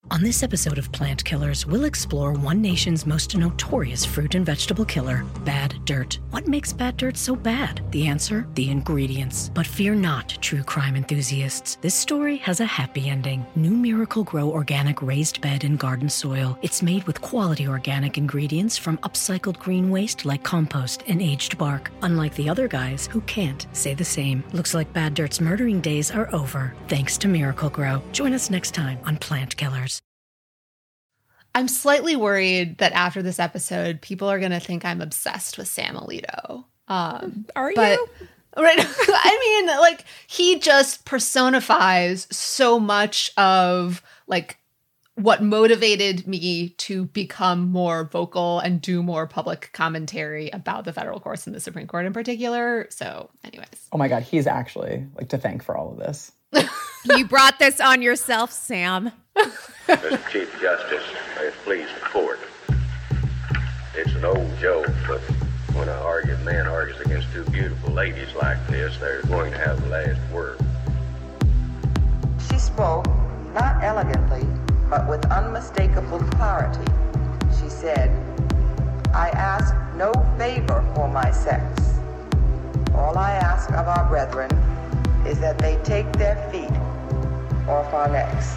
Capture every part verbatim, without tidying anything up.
On this episode of Plant Killers, we'll explore one nation's most notorious fruit and vegetable killer, bad dirt. What makes bad dirt so bad? The answer? The ingredients. But fear not, true crime enthusiasts. This story has a happy ending. New Miracle-Gro organic raised bed and garden soil. It's made with quality organic ingredients from upcycled green waste like compost and aged bark. Unlike the other guys who can't say the same. Looks like bad dirt's murdering days are over, thanks to Miracle-Gro. Join us next time on Plant Killers. I'm slightly worried that after this episode, people are going to think I'm obsessed with Sam Alito. Um, are but, you? Right. I mean, like, he just personifies so much of, like, what motivated me to become more vocal and do more public commentary about the federal courts and the Supreme Court in particular. So, anyways. Oh, my God. He's actually, like, to thank for all of this. You brought this on yourself, Sam. Mister Chief Justice, may it please the court. It's an old joke, but when an arguing man argues against two beautiful ladies like this, they're going to have the last word. She spoke, not elegantly, but with unmistakable clarity. She said, I ask no favor for my sex. All I ask of our brethren is that they take their feet off our necks.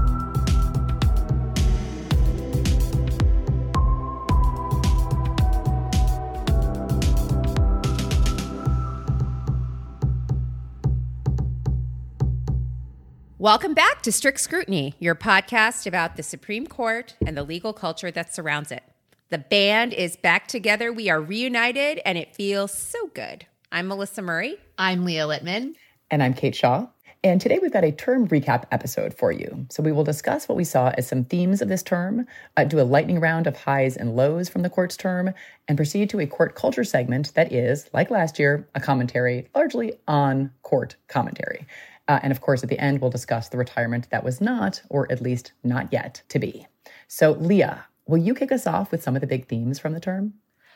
Welcome back to Strict Scrutiny, your podcast about the Supreme Court and the legal culture that surrounds it. The band is back together. We are reunited, and it feels so good. I'm Melissa Murray. I'm Leah Littman. And I'm Kate Shaw. And today we've got a term recap episode for you. So we will discuss what we saw as some themes of this term, uh, do a lightning round of highs and lows from the court's term, and proceed to a court culture segment that is, like last year, a commentary largely on court commentary. Uh, and of course, at the end, we'll discuss the retirement that was not, or at least not yet, to be. So Leah, will you kick us off with some of the big themes from the term?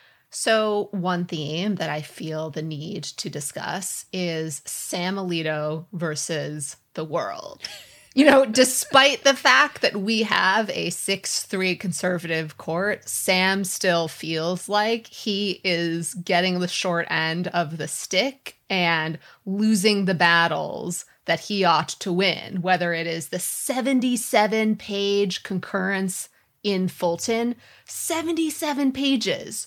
So one theme that I feel the need to discuss is Sam Alito versus the world. You know, despite the fact that we have a six three conservative court, Sam still feels like he is getting the short end of the stick and losing the battles that he ought to win, whether it is the seventy-seven page concurrence in Fulton, seventy-seven pages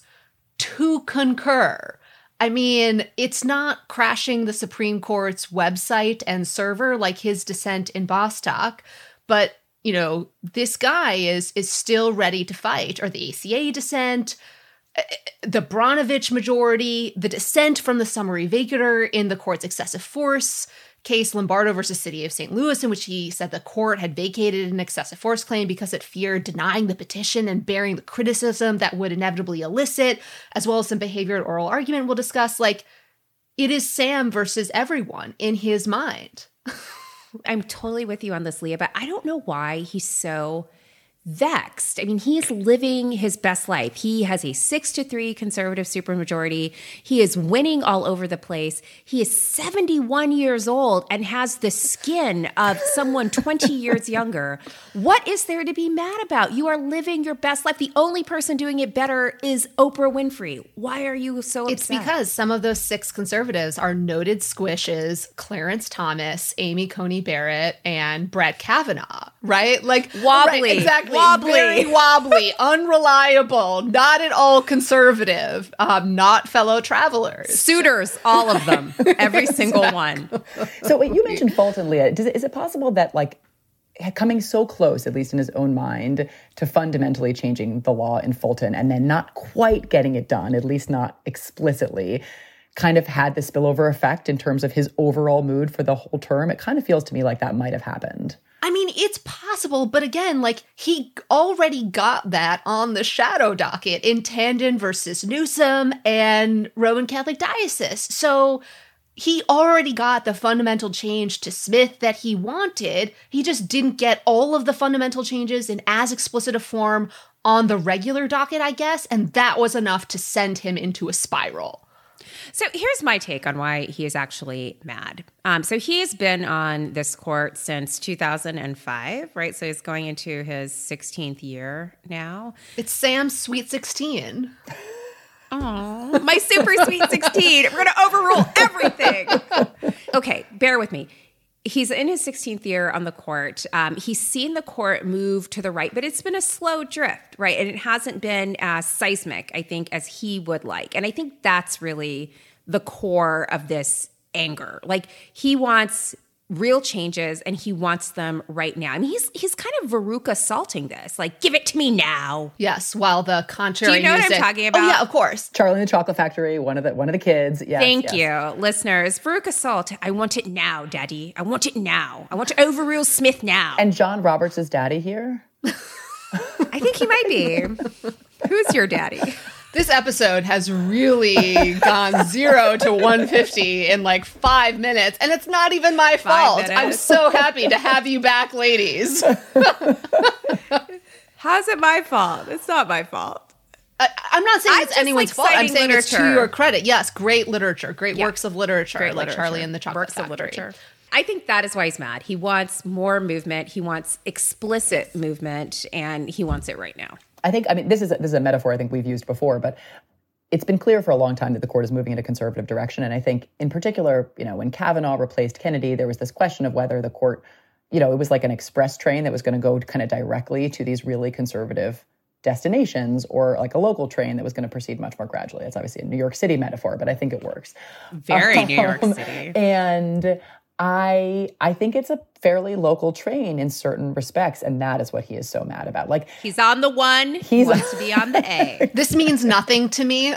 to concur. I mean, it's not crashing the Supreme Court's website and server like his dissent in Bostock, but, you know, this guy is is still ready to fight, or the A C A dissent, the Branovich majority, the dissent from the summary vacatur in the court's excessive force case, Lombardo versus City of Saint Louis, in which he said the court had vacated an excessive force claim because it feared denying the petition and bearing the criticism that would inevitably elicit, as well as some behavior and oral argument we'll discuss. Like, it is Sam versus everyone in his mind. I'm totally with you on this, Leah, but I don't know why he's so vexed. I mean, he is living his best life. He has a six to three conservative supermajority. He is winning all over the place. He is seventy-one years old and has the skin of someone twenty years younger. What is there to be mad about? You are living your best life. The only person doing it better is Oprah Winfrey. Why are you so upset? It's because some of those six conservatives are noted squishes, Clarence Thomas, Amy Coney Barrett, and Brett Kavanaugh, right? Like, wobbly. Right, exactly. Wobbly. Very wobbly, unreliable, not at all conservative, um, not fellow travelers. Suitors, all of them, every single one. So wait, you mentioned Fulton, Leah. Does it, is it possible that, like, coming so close, at least in his own mind, to fundamentally changing the law in Fulton and then not quite getting it done, at least not explicitly, kind of had the spillover effect in terms of his overall mood for the whole term? It kind of feels to me like that might have happened. I mean, it's possible, but again, like, he already got that on the shadow docket in Tandon versus Newsom and Roman Catholic Diocese. So he already got the fundamental change to Smith that he wanted. He just didn't get all of the fundamental changes in as explicit a form on the regular docket, I guess, and that was enough to send him into a spiral. So here's my take on why he is actually mad. Um, so he's been on this court since two thousand five, right? So he's going into his sixteenth year now. It's Sam's Sweet sixteen. Oh, my super sweet sixteen. We're going to overrule everything. Okay, bear with me. He's in his sixteenth year on the court. Um, he's seen the court move to the right, but it's been a slow drift, right? And it hasn't been as seismic, I think, as he would like. And I think that's really the core of this anger. Like, he wants real changes and he wants them right now. I mean, he's he's kind of Veruca assaulting this. Like, give it to me now. Yes, while the contrary Do you know music, what I'm talking about? Oh, yeah, of course. Charlie and the Chocolate Factory, one of the one of the kids. Yes, Thank yes. you, listeners. Veruca Salt, I want it now, Daddy. I want it now. I want to overrule Smith now. And John Roberts is daddy here? I think he might be. Who's your daddy? This episode has really gone zero to one fifty in like five minutes, and it's not even my fault. minutes. I'm so happy to have you back, ladies. How's it my fault? It's not my fault. I, I'm not saying I'm it's just, anyone's like, fault. I'm citing saying it's to literature. your credit. Yes, great literature, great Yeah. works of literature, Great like literature. Charlie and the Chocolate Works of Factory. literature. I think that is why he's mad. He wants more movement. He wants explicit movement, and he wants it right now. I think, I mean, this is a, this is a metaphor I think we've used before, but it's been clear for a long time that the court is moving in a conservative direction. And I think in particular, you know, when Kavanaugh replaced Kennedy, there was this question of whether the court, you know, it was like an express train that was going to go kind of directly to these really conservative destinations, or like a local train that was going to proceed much more gradually. It's obviously a New York City metaphor, but I think it works. Very New York Um, City. And I I think it's a fairly local train in certain respects, and that is what he is so mad about. Like, He's on the one. He He's- wants to be on the A. This means nothing to me,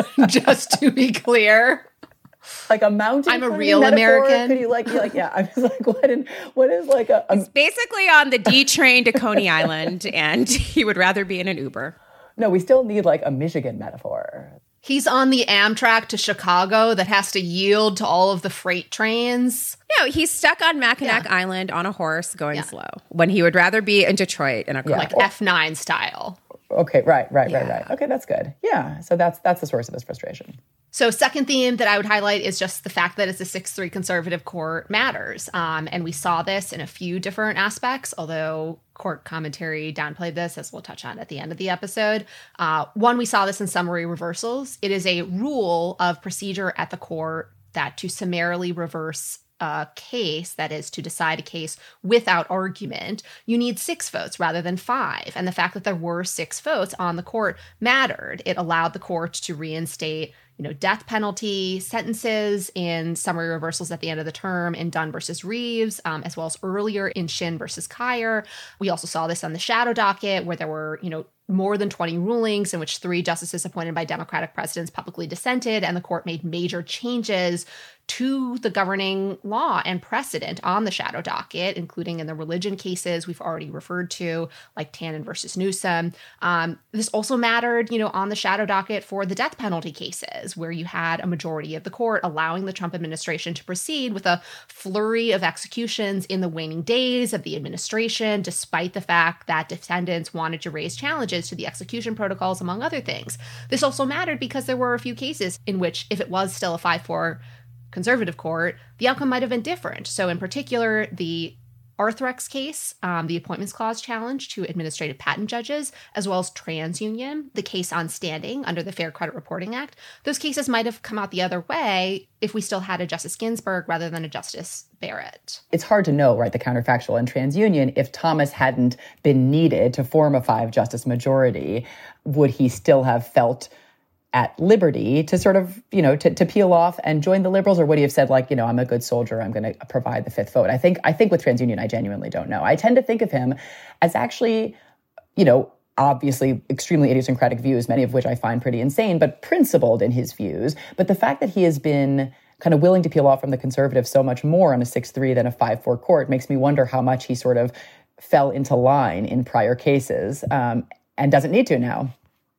just to be clear. like a mountain. I'm a train real metaphor? American. Could you like, you're like, yeah? I was like, what? In, what is like a, a He's basically on the D train to Coney Island, and he would rather be in an Uber. no? We still need like a Michigan metaphor. He's on the Amtrak to Chicago that has to yield to all of the freight trains. No, he's stuck on Mackinac Yeah. Island on a horse going Yeah. slow when he would rather be in Detroit in a car. Yeah. Like F nine style. Okay, right, right, right, Yeah. right. Okay, that's good. Yeah, so that's that's the source of his frustration. So second theme that I would highlight is just the fact that it's a six three conservative court matters. Um, and we saw this in a few different aspects, although court commentary downplayed this, as we'll touch on at the end of the episode. Uh, one, we saw this in summary reversals. It is a rule of procedure at the court that to summarily reverse a case, that is to decide a case without argument, you need six votes rather than five. And the fact that there were six votes on the court mattered. It allowed the court to reinstate, you know, death penalty sentences in summary reversals at the end of the term in Dunn versus Reeves, um, as well as earlier in Shin versus Kyer. We also saw this on the shadow docket, where there were, you know, more than twenty rulings in which three justices appointed by Democratic presidents publicly dissented, and the court made major changes to the governing law and precedent on the shadow docket, including in the religion cases we've already referred to, like Tannen versus Newsom. Um, this also mattered, you know, on the shadow docket for the death penalty cases, where you had a majority of the court allowing the Trump administration to proceed with a flurry of executions in the waning days of the administration, despite the fact that defendants wanted to raise challenges to the execution protocols, among other things. This also mattered because there were a few cases in which, if it was still a five four conservative court, the outcome might have been different. So in particular, the Arthrex case, um, the Appointments Clause challenge to administrative patent judges, as well as TransUnion, the case on standing under the Fair Credit Reporting Act, those cases might have come out the other way if we still had a Justice Ginsburg rather than a Justice Barrett. It's hard to know, right, the counterfactual in TransUnion. If Thomas hadn't been needed to form a five-justice majority, would he still have felt at liberty to sort of, you know, to, to peel off and join the liberals? Or would he have said, like, you know, I'm a good soldier, I'm going to provide the fifth vote? I think, I think with TransUnion, I genuinely don't know. I tend to think of him as actually, you know, obviously extremely idiosyncratic views, many of which I find pretty insane, but principled in his views. But the fact that he has been kind of willing to peel off from the conservatives so much more on a six three than a five four court makes me wonder how much he sort of fell into line in prior cases, um, and doesn't need to now.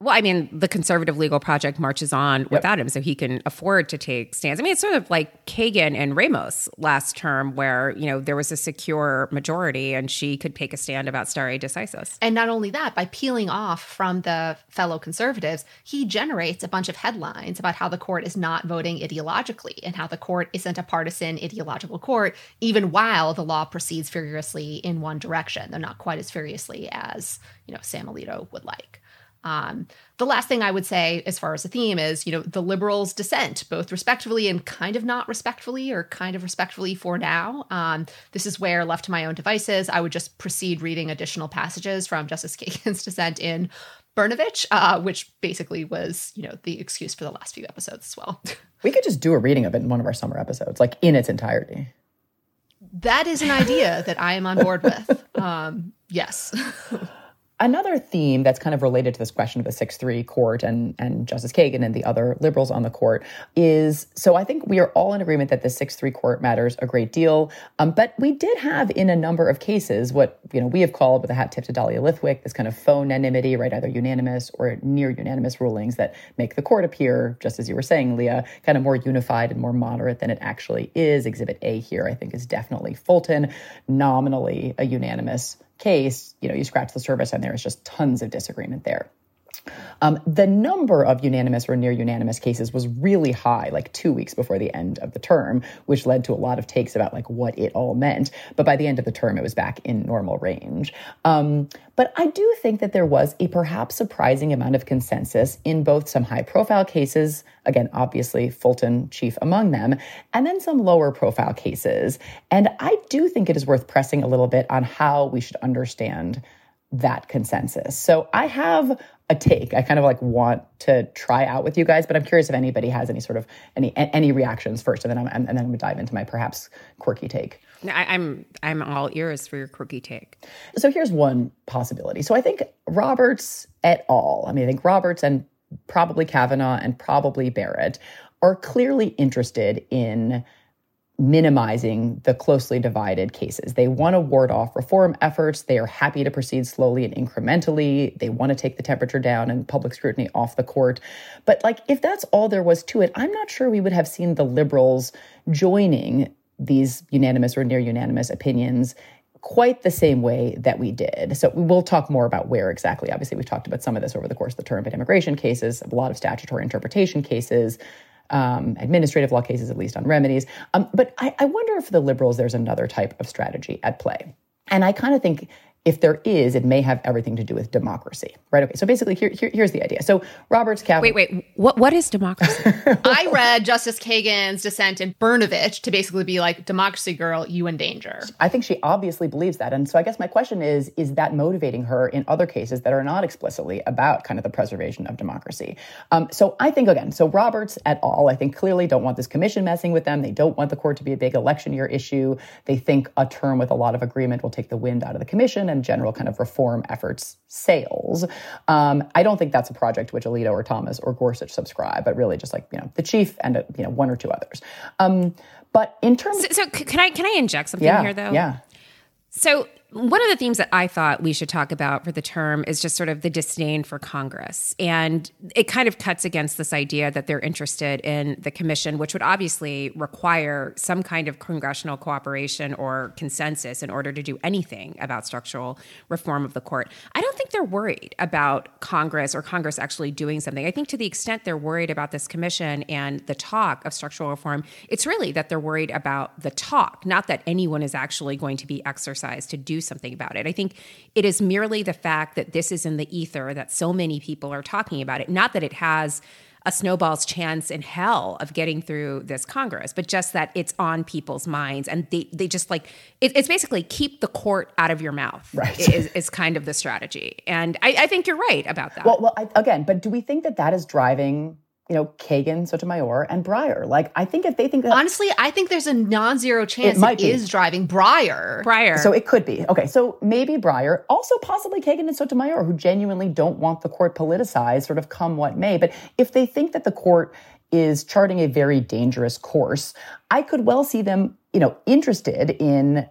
Well, I mean, the conservative legal project marches on yep. without him, so he can afford to take stands. I mean, it's sort of like Kagan and Ramos last term, where, you know, there was a secure majority and she could take a stand about stare decisis. And not only that, by peeling off from the fellow conservatives, he generates a bunch of headlines about how the court is not voting ideologically and how the court isn't a partisan ideological court, even while the law proceeds furiously in one direction, though not quite as furiously as, you know, Sam Alito would like. Um, the last thing I would say as far as the theme is, you know, the liberals dissent, both respectfully and kind of not respectfully, or kind of respectfully for now. Um, this is where, left to my own devices, I would just proceed reading additional passages from Justice Kagan's dissent in Brnovich, uh, which basically was, you know, the excuse for the last few episodes as well. We could just do a reading of it in one of our summer episodes, like in its entirety. That is an idea that I am on board with. Um, yes. Another theme that's kind of related to this question of the six three court and, and Justice Kagan and the other liberals on the court is, so I think we are all in agreement that the six three court matters a great deal. Um, but we did have in a number of cases what, you know, we have called, with a hat tip to Dahlia Lithwick, this kind of faux unanimity, right? Either unanimous or near unanimous rulings that make the court appear, just as you were saying, Leah, kind of more unified and more moderate than it actually is. Exhibit A here, I think, is definitely Fulton, nominally a unanimous case. You know, you scratch the surface and there is just tons of disagreement there. Um, the number of unanimous or near unanimous cases was really high, like two weeks before the end of the term, which led to a lot of takes about like what it all meant. But by the end of the term, it was back in normal range. Um, but I do think that there was a perhaps surprising amount of consensus in both some high profile cases, again, obviously Fulton chief among them, and then some lower profile cases. And I do think it is worth pressing a little bit on how we should understand that consensus. So I have a take I kind of like want to try out with you guys, but I'm curious if anybody has any sort of any any reactions first, and then I'm and then I'm gonna dive into my perhaps quirky take. I, I'm I'm all ears for your quirky take. So here's one possibility. So I think Roberts et al. I mean, I think Roberts and probably Kavanaugh and probably Barrett are clearly interested in minimizing the closely divided cases. They want to ward off reform efforts. They are happy to proceed slowly and incrementally. They want to take the temperature down and public scrutiny off the court. But like, if that's all there was to it, I'm not sure we would have seen the liberals joining these unanimous or near unanimous opinions quite the same way that we did. So we'll talk more about where exactly. Obviously, we've talked about some of this over the course of the term, but immigration cases, a lot of statutory interpretation cases, Um, administrative law cases, at least on remedies. Um, but I, I wonder if for the liberals, there's another type of strategy at play. And I kind of think if there is, it may have everything to do with democracy, right? Okay, so basically here, here here's the idea. So Roberts, Kavanaugh... Wait, wait, what, what is democracy? I read Justice Kagan's dissent in Brnovich to basically be like, democracy, girl, you in danger. I think she obviously believes that. And so I guess my question is, is that motivating her in other cases that are not explicitly about kind of the preservation of democracy? Um, so I think, again, so Roberts et al., I think clearly don't want this commission messing with them. They don't want the court to be a big election year issue. They think a term with a lot of agreement will take the wind out of the commission and general kind of reform efforts sails. Um, I don't think that's a project to which Alito or Thomas or Gorsuch subscribe, but really just like, you know, the chief and, uh, you know, one or two others. Um, but in terms... So, so can I can I inject something yeah, here, though? Yeah. So one of the themes that I thought we should talk about for the term is just sort of the disdain for Congress. And it kind of cuts against this idea that they're interested in the commission, which would obviously require some kind of congressional cooperation or consensus in order to do anything about structural reform of the court. I don't think they're worried about Congress or Congress actually doing something. I think to the extent they're worried about this commission and the talk of structural reform, it's really that they're worried about the talk, not that anyone is actually going to be exercised to do something about it. I think it is merely the fact that this is in the ether, that so many people are talking about it, not that it has a snowball's chance in hell of getting through this Congress, but just that it's on people's minds. And they, they just like, it, it's basically keep the court out of your mouth, right. is, is kind of the strategy. And I, I think you're right about that. Well, well I, again, but do we think that that is driving, you know, Kagan, Sotomayor, and Breyer? Like, I think if they think that... Honestly, I think there's a non-zero chance it, might it be. is driving Breyer. Breyer. So it could be. Okay, so maybe Breyer, also possibly Kagan and Sotomayor, who genuinely don't want the court politicized, sort of come what may. But if they think that the court is charting a very dangerous course, I could well see them, you know, interested in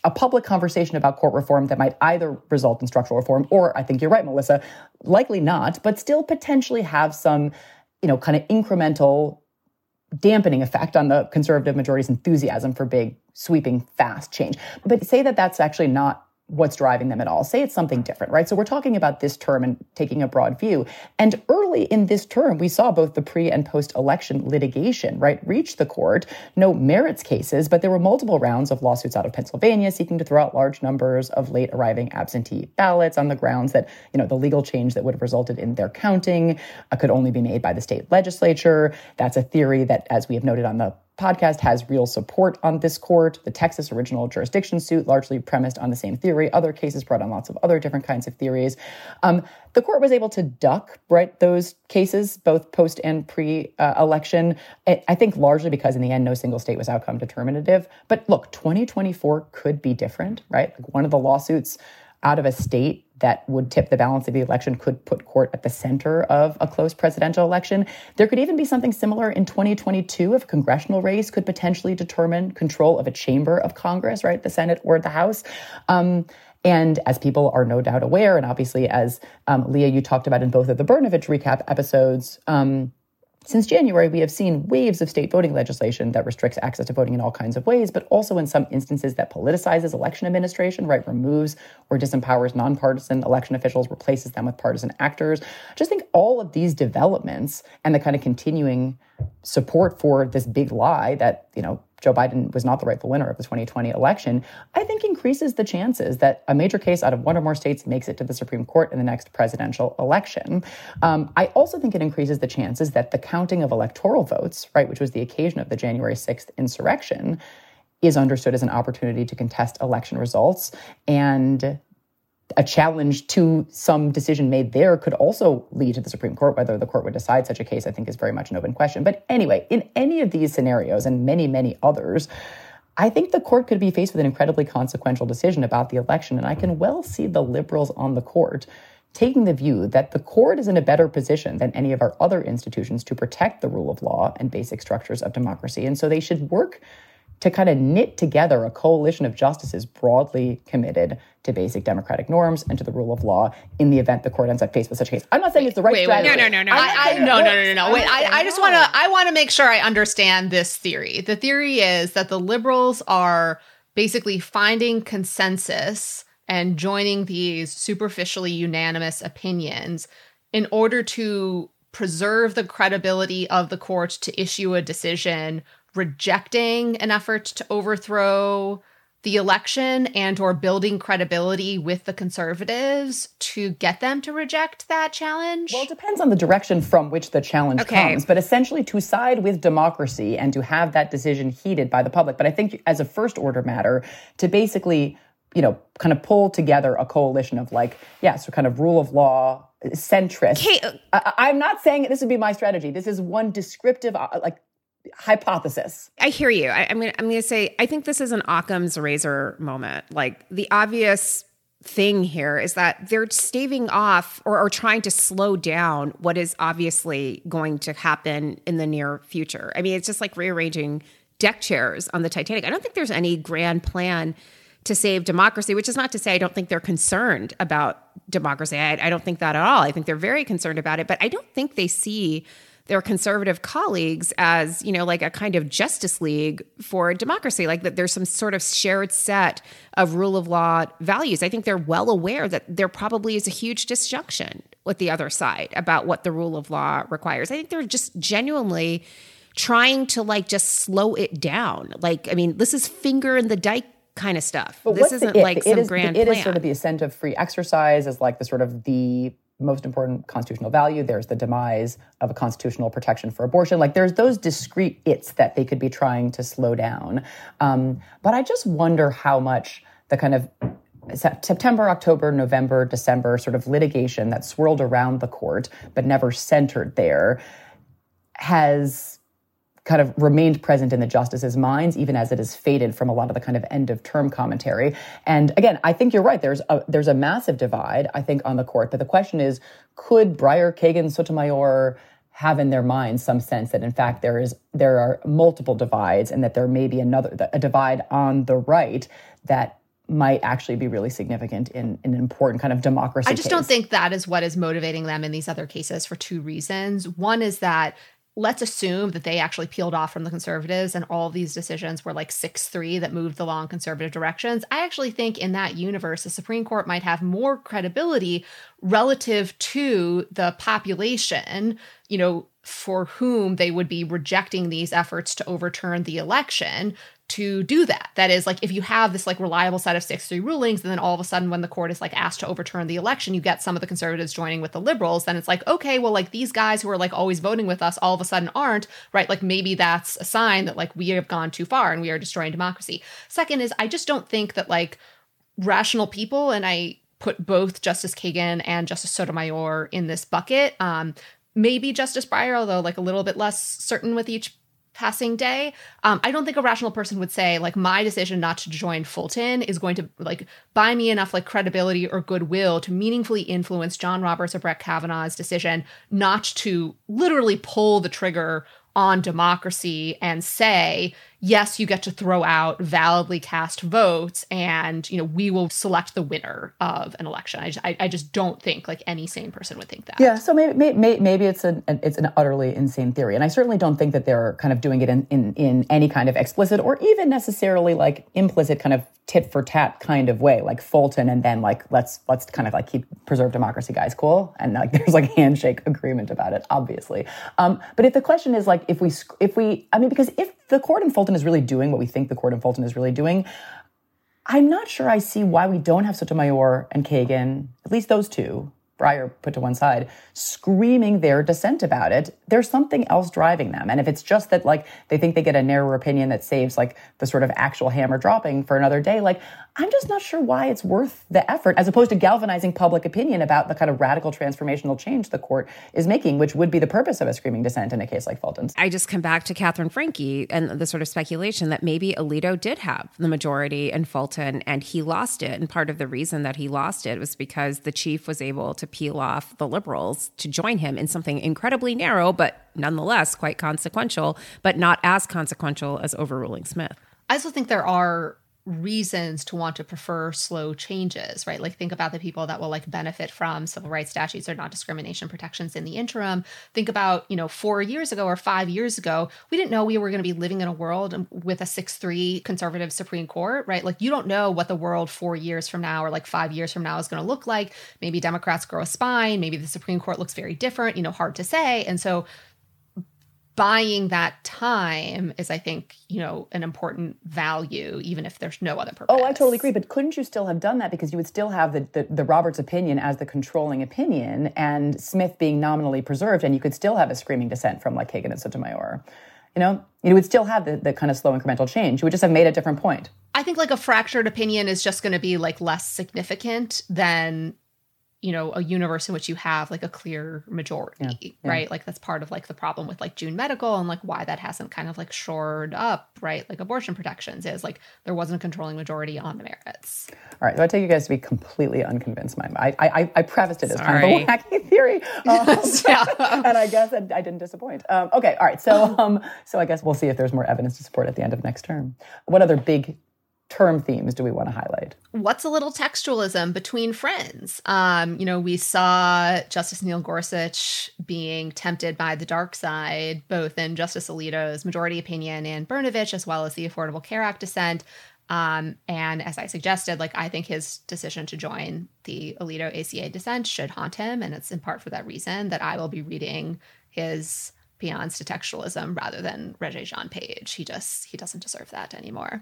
a public conversation about court reform that might either result in structural reform or, I think you're right, Melissa, likely not, but still potentially have some, you know, kind of incremental dampening effect on the conservative majority's enthusiasm for big, sweeping, fast change. But say that that's actually not what's driving them at all. Say it's something different, right? So we're talking about this term and taking a broad view. And early in this term, we saw both the pre and post-election litigation, right, reach the court. No merits cases, but there were multiple rounds of lawsuits out of Pennsylvania seeking to throw out large numbers of late arriving absentee ballots on the grounds that, you know, the legal change that would have resulted in their counting uh, could only be made by the state legislature. That's a theory that, as we have noted on the podcast, has real support on this court. The Texas original jurisdiction suit largely premised on the same theory. Other cases brought on lots of other different kinds of theories. Um, the court was able to duck, right, those cases, both post and pre-election, uh, I think largely because in the end, no single state was outcome determinative. But look, twenty twenty-four could be different, right? Like one of the lawsuits out of a state that would tip the balance of the election could put court at the center of a close presidential election. There could even be something similar in twenty twenty-two if a congressional race could potentially determine control of a chamber of Congress, right, the Senate or the House. Um, and as people are no doubt aware, and obviously as um, Leah, you talked about in both of the Brnovich recap episodes, um, since January, we have seen waves of state voting legislation that restricts access to voting in all kinds of ways, but also in some instances that politicizes election administration, right, removes or disempowers nonpartisan election officials, replaces them with partisan actors. I just think all of these developments and the kind of continuing support for this big lie that, you know, Joe Biden was not the rightful winner of the twenty twenty election, I think increases the chances that a major case out of one or more states makes it to the Supreme Court in the next presidential election. Um, I also think it increases the chances that the counting of electoral votes, right, which was the occasion of the January sixth insurrection, is understood as an opportunity to contest election results. And a challenge to some decision made there could also lead to the Supreme Court. Whether the court would decide such a case, I think, is very much an open question. But anyway, in any of these scenarios and many, many others, I think the court could be faced with an incredibly consequential decision about the election. And I can well see the liberals on the court taking the view that the court is in a better position than any of our other institutions to protect the rule of law and basic structures of democracy. And so they should work to kind of knit together a coalition of justices broadly committed to basic democratic norms and to the rule of law in the event the court ends up faced with such a case. I'm not saying it's the right wait, strategy. Wait, no, no, no, no. I, I, no, no, no, no, no. Wait, I, I just want to I want to make sure I understand this theory. The theory is that the liberals are basically finding consensus and joining these superficially unanimous opinions in order to preserve the credibility of the court to issue a decision rejecting an effort to overthrow the election and or building credibility with the conservatives to get them to reject that challenge? Well, it depends on the direction from which the challenge okay. comes, but essentially to side with democracy and to have that decision heeded by the public. But I think as a first order matter, to basically, you know, kind of pull together a coalition of like, yeah, so kind of rule of law, centrist. Okay. I, I'm not saying this would be my strategy. This is one descriptive, uh, like, hypothesis. I hear you. I, I'm going I'm to say, I think this is an Occam's razor moment. Like the obvious thing here is that they're staving off or, or trying to slow down what is obviously going to happen in the near future. I mean, it's just like rearranging deck chairs on the Titanic. I don't think there's any grand plan to save democracy, which is not to say I don't think they're concerned about democracy. I, I don't think that at all. I think they're very concerned about it, but I don't think they see their conservative colleagues as, you know, like a kind of justice league for democracy, like that there's some sort of shared set of rule of law values. I think they're well aware that there probably is a huge disjunction with the other side about what the rule of law requires. I think they're just genuinely trying to like just slow it down. Like, I mean, this is finger in the dike kind of stuff. But this isn't it? like it some is, grand it plan. It is sort of the ascent of free exercise as like the sort of the most important constitutional value. There's the demise of a constitutional protection for abortion. Like there's those discrete its that they could be trying to slow down. Um, but I just wonder how much the kind of September, October, November, December sort of litigation that swirled around the court but never centered there has kind of remained present in the justices' minds, even as it has faded from a lot of the kind of end-of-term commentary. And again, I think you're right. There's a, there's a massive divide, I think, on the court. But the question is, could Breyer, Kagan, Sotomayor have in their minds some sense that, in fact, there is there are multiple divides and that there may be another a divide on the right that might actually be really significant in, in an important kind of democracy I just case. don't think that is what is motivating them in these other cases for two reasons. One is that let's assume that they actually peeled off from the conservatives and all these decisions were like six three that moved the law in conservative directions. I actually think in that universe, the Supreme Court might have more credibility relative to the population, you know, for whom they would be rejecting these efforts to overturn the election to do that. That is, like, if you have this like reliable set of six three rulings, and then all of a sudden when the court is like asked to overturn the election, you get some of the conservatives joining with the liberals, then it's like, okay, well, like these guys who are like always voting with us all of a sudden aren't, right? Like maybe that's a sign that like we have gone too far and we are destroying democracy. Second is, I just don't think that like rational people, and I put both Justice Kagan and Justice Sotomayor in this bucket, um, maybe Justice Breyer, although like a little bit less certain with each passing day. Um, I don't think a rational person would say like my decision not to join Fulton is going to like buy me enough like credibility or goodwill to meaningfully influence John Roberts or Brett Kavanaugh's decision not to literally pull the trigger on democracy and say, yes, you get to throw out validly cast votes and, you know, we will select the winner of an election. I just, I, I just don't think like any sane person would think that. Yeah, so maybe maybe, maybe it's an it's an utterly insane theory. And I certainly don't think that they're kind of doing it in, in, in any kind of explicit or even necessarily like implicit kind of tit for tat kind of way, like Fulton, and then like let's let's kind of like keep preserve democracy, guys, cool, and like there's like handshake agreement about it, obviously. Um, but if the question is like if we if we I mean because if the court in Fulton is really doing what we think the court in Fulton is really doing, I'm not sure I see why we don't have Sotomayor and Kagan, at least those two, Breyer put to one side, screaming their dissent about it. There's something else driving them. And if it's just that, like, they think they get a narrower opinion that saves, like, the sort of actual hammer dropping for another day, like, I'm just not sure why it's worth the effort, as opposed to galvanizing public opinion about the kind of radical transformational change the court is making, which would be the purpose of a screaming dissent in a case like Fulton's. I just come back to Catherine Franke and the sort of speculation that maybe Alito did have the majority in Fulton and he lost it. And part of the reason that he lost it was because the chief was able to peel off the liberals to join him in something incredibly narrow, but nonetheless quite consequential, but not as consequential as overruling Smith. I also think there are reasons to want to prefer slow changes, right? Like think about the people that will like benefit from civil rights statutes or non-discrimination protections in the interim. Think about, you know, four years ago or five years ago, we didn't know we were going to be living in a world with a six three conservative Supreme Court, right? Like you don't know what the world four years from now or like five years from now is going to look like. Maybe Democrats grow a spine. Maybe the Supreme Court looks very different, you know, hard to say. And so buying that time is, I think, you know, an important value, even if there's no other purpose. Oh, I totally agree. But couldn't you still have done that? Because you would still have the, the, the Roberts opinion as the controlling opinion and Smith being nominally preserved, and you could still have a screaming dissent from like Kagan and Sotomayor. You know, you would still have the, the kind of slow incremental change. You would just have made a different point. I think like a fractured opinion is just going to be like less significant than, you know, a universe in which you have like a clear majority, yeah, yeah. right? Like that's part of like the problem with like June Medical and like why that hasn't kind of like shored up, right? Like abortion protections is like there wasn't a controlling majority on the merits. All right, so I take you guys to be completely unconvinced. My, I, I, I prefaced it as Sorry. kind of a wacky theory, um, yeah. and I guess I, I didn't disappoint. Um, okay, all right, so um, so I guess we'll see if there's more evidence to support at the end of next term. What other big term themes do we want to highlight? What's a little textualism between friends? Um, you know, we saw Justice Neil Gorsuch being tempted by the dark side, both in Justice Alito's majority opinion and Brnovich, as well as the Affordable Care Act dissent. Um, and as I suggested, like, I think his decision to join the Alito A C A dissent should haunt him. And it's in part for that reason that I will be reading his Peons to Textualism rather than Regé-Jean Page. He just, he doesn't deserve that anymore.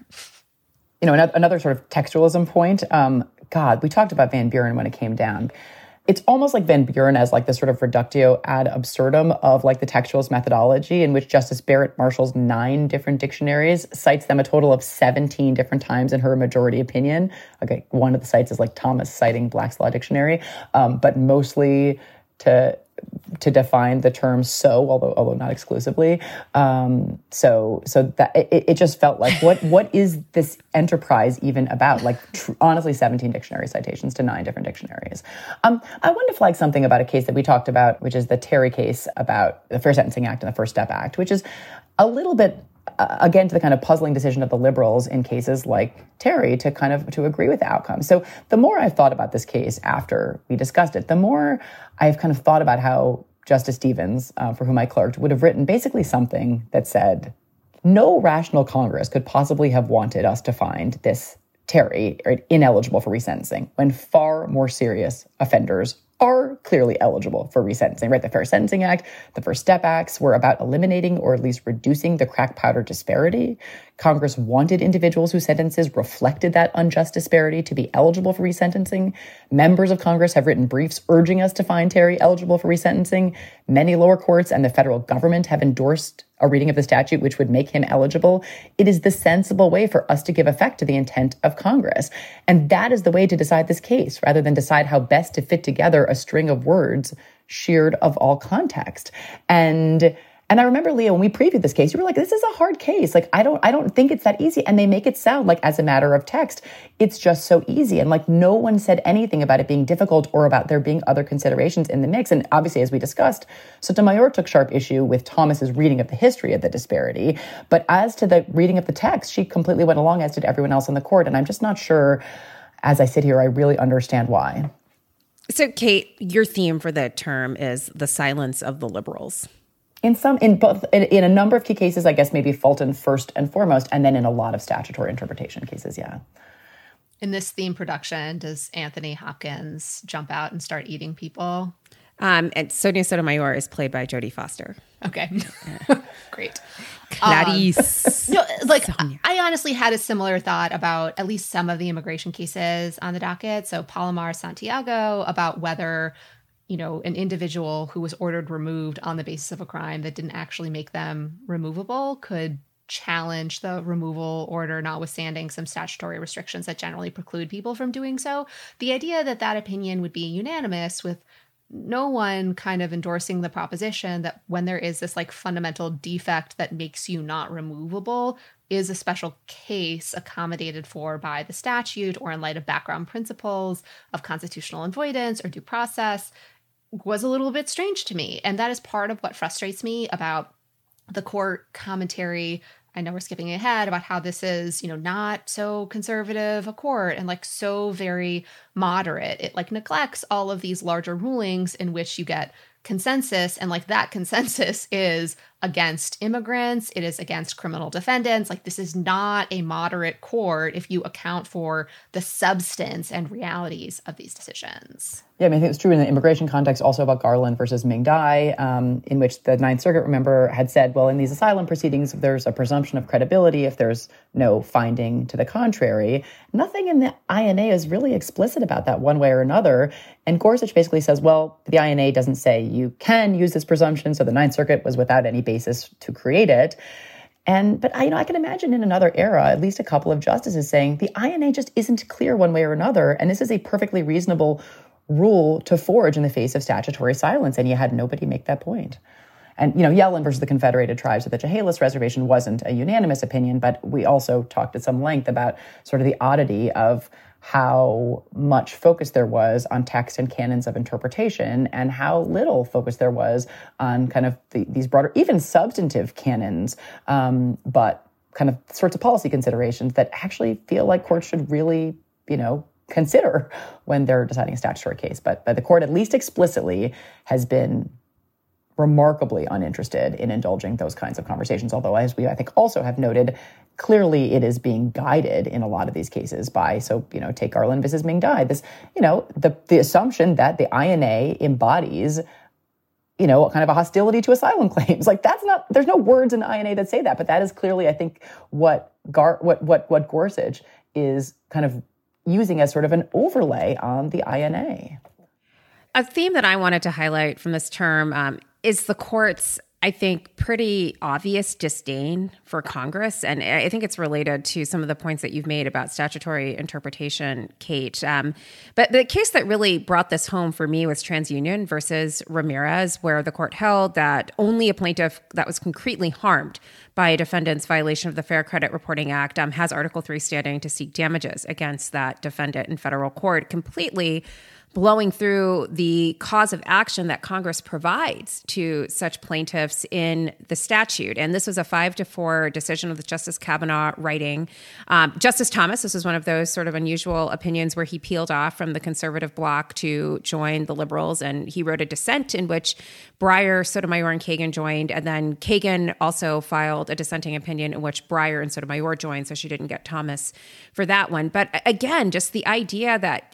You know, another sort of textualism point, um, God, we talked about Van Buren when it came down. It's almost like Van Buren as like the sort of reductio ad absurdum of like the textualist methodology in which Justice Barrett marshals nine different dictionaries, cites them a total of seventeen different times in her majority opinion. Okay, one of the sites is like Thomas citing Black's Law Dictionary, um, but mostly to to define the term "so," although although not exclusively. Um, so so that it, it just felt like what what is this enterprise even about? Like tr- honestly, seventeen dictionary citations to nine different dictionaries. Um, I wanted to flag something about a case that we talked about, which is the Terry case about the Fair Sentencing Act and the First Step Act, which is a little bit uh, again, to the kind of puzzling decision of the liberals in cases like Terry to kind of to agree with the outcome. So the more I've thought about this case after we discussed it, the more I've kind of thought about how Justice Stevens, uh, for whom I clerked, would have written basically something that said, no rational Congress could possibly have wanted us to find this Terry ineligible for resentencing when far more serious offenders are clearly eligible for resentencing, right? The Fair Sentencing Act, the First Step Acts were about eliminating or at least reducing the crack powder disparity. Congress wanted individuals whose sentences reflected that unjust disparity to be eligible for resentencing. Members of Congress have written briefs urging us to find Terry eligible for resentencing. Many lower courts and the federal government have endorsed a reading of the statute which would make him eligible. It is the sensible way for us to give effect to the intent of Congress. And that is the way to decide this case, rather than decide how best to fit together a string of words sheared of all context. And And I remember, Leah, when we previewed this case, you were like, this is a hard case. Like, I don't, I don't think it's that easy. And they make it sound like as a matter of text, it's just so easy. And like, no one said anything about it being difficult or about there being other considerations in the mix. And obviously, as we discussed, Sotomayor took sharp issue with Thomas's reading of the history of the disparity. But as to the reading of the text, she completely went along, as did everyone else on the court. And I'm just not sure, as I sit here, I really understand why. So, Kate, your theme for that term is the silence of the liberals. In some, in both, in, in a number of key cases, I guess maybe Fulton first and foremost, and then in a lot of statutory interpretation cases, yeah. In this theme production, does Anthony Hopkins jump out and start eating people? Um, and Sonia Sotomayor is played by Jodie Foster. Okay, great. Clarice. Um, no, like Sonia. I honestly had a similar thought about at least some of the immigration cases on the docket. So Palomar Santiago, about whether, you know, an individual who was ordered removed on the basis of a crime that didn't actually make them removable could challenge the removal order, notwithstanding some statutory restrictions that generally preclude people from doing so. The idea that that opinion would be unanimous, with no one kind of endorsing the proposition that when there is this like fundamental defect that makes you not removable is a special case accommodated for by the statute or in light of background principles of constitutional avoidance or due process, was a little bit strange to me. And that is part of what frustrates me about the court commentary. I know we're skipping ahead about how this is, you know, not so conservative a court and like so very moderate. It like neglects all of these larger rulings in which you get consensus, and like that consensus is against immigrants, it is against criminal defendants. Like, this is not a moderate court if you account for the substance and realities of these decisions. Yeah, I mean, I think it's true in the immigration context also about Garland versus Ming Dai, um, in which the Ninth Circuit, remember, had said, well, in these asylum proceedings, there's a presumption of credibility if there's no finding to the contrary. Nothing in the I N A is really explicit about that one way or another. And Gorsuch basically says, well, the I N A doesn't say you can use this presumption, so the Ninth Circuit was without any basis to create it. And, but I, you know, I can imagine in another era, at least a couple of justices saying the I N A just isn't clear one way or another. And this is a perfectly reasonable rule to forge in the face of statutory silence. And you had nobody make that point. And, you know, Yellen versus the Confederated Tribes of the Chehalis Reservation wasn't a unanimous opinion, but we also talked at some length about sort of the oddity of how much focus there was on text and canons of interpretation and how little focus there was on kind of the, these broader, even substantive canons, um, but kind of sorts of policy considerations that actually feel like courts should really, you know, consider when they're deciding a statutory case. But, but the court, at least explicitly, has been remarkably uninterested in indulging those kinds of conversations. Although, as we, I think, also have noted, clearly it is being guided in a lot of these cases by, so, you know, take Garland versus Ming Dai, this, you know, the, the assumption that the I N A embodies, you know, kind of a hostility to asylum claims. Like, that's not, there's no words in the I N A that say that, but that is clearly, I think, what Gar, what, what, what Gorsuch is kind of using as sort of an overlay on the I N A. A theme that I wanted to highlight from this term um, is the court's, I think, pretty obvious disdain for Congress. And I think it's related to some of the points that you've made about statutory interpretation, Kate. Um, but the case that really brought this home for me was TransUnion versus Ramirez, where the court held that only a plaintiff that was concretely harmed by a defendant's violation of the Fair Credit Reporting Act um, has Article three standing to seek damages against that defendant in federal court, completely blowing through the cause of action that Congress provides to such plaintiffs in the statute. And this was a five to four decision with Justice Kavanaugh writing. Um, Justice Thomas, this was one of those sort of unusual opinions where he peeled off from the conservative bloc to join the liberals. And he wrote a dissent in which Breyer, Sotomayor, and Kagan joined. And then Kagan also filed a dissenting opinion in which Breyer and Sotomayor joined. So she didn't get Thomas for that one. But again, just the idea that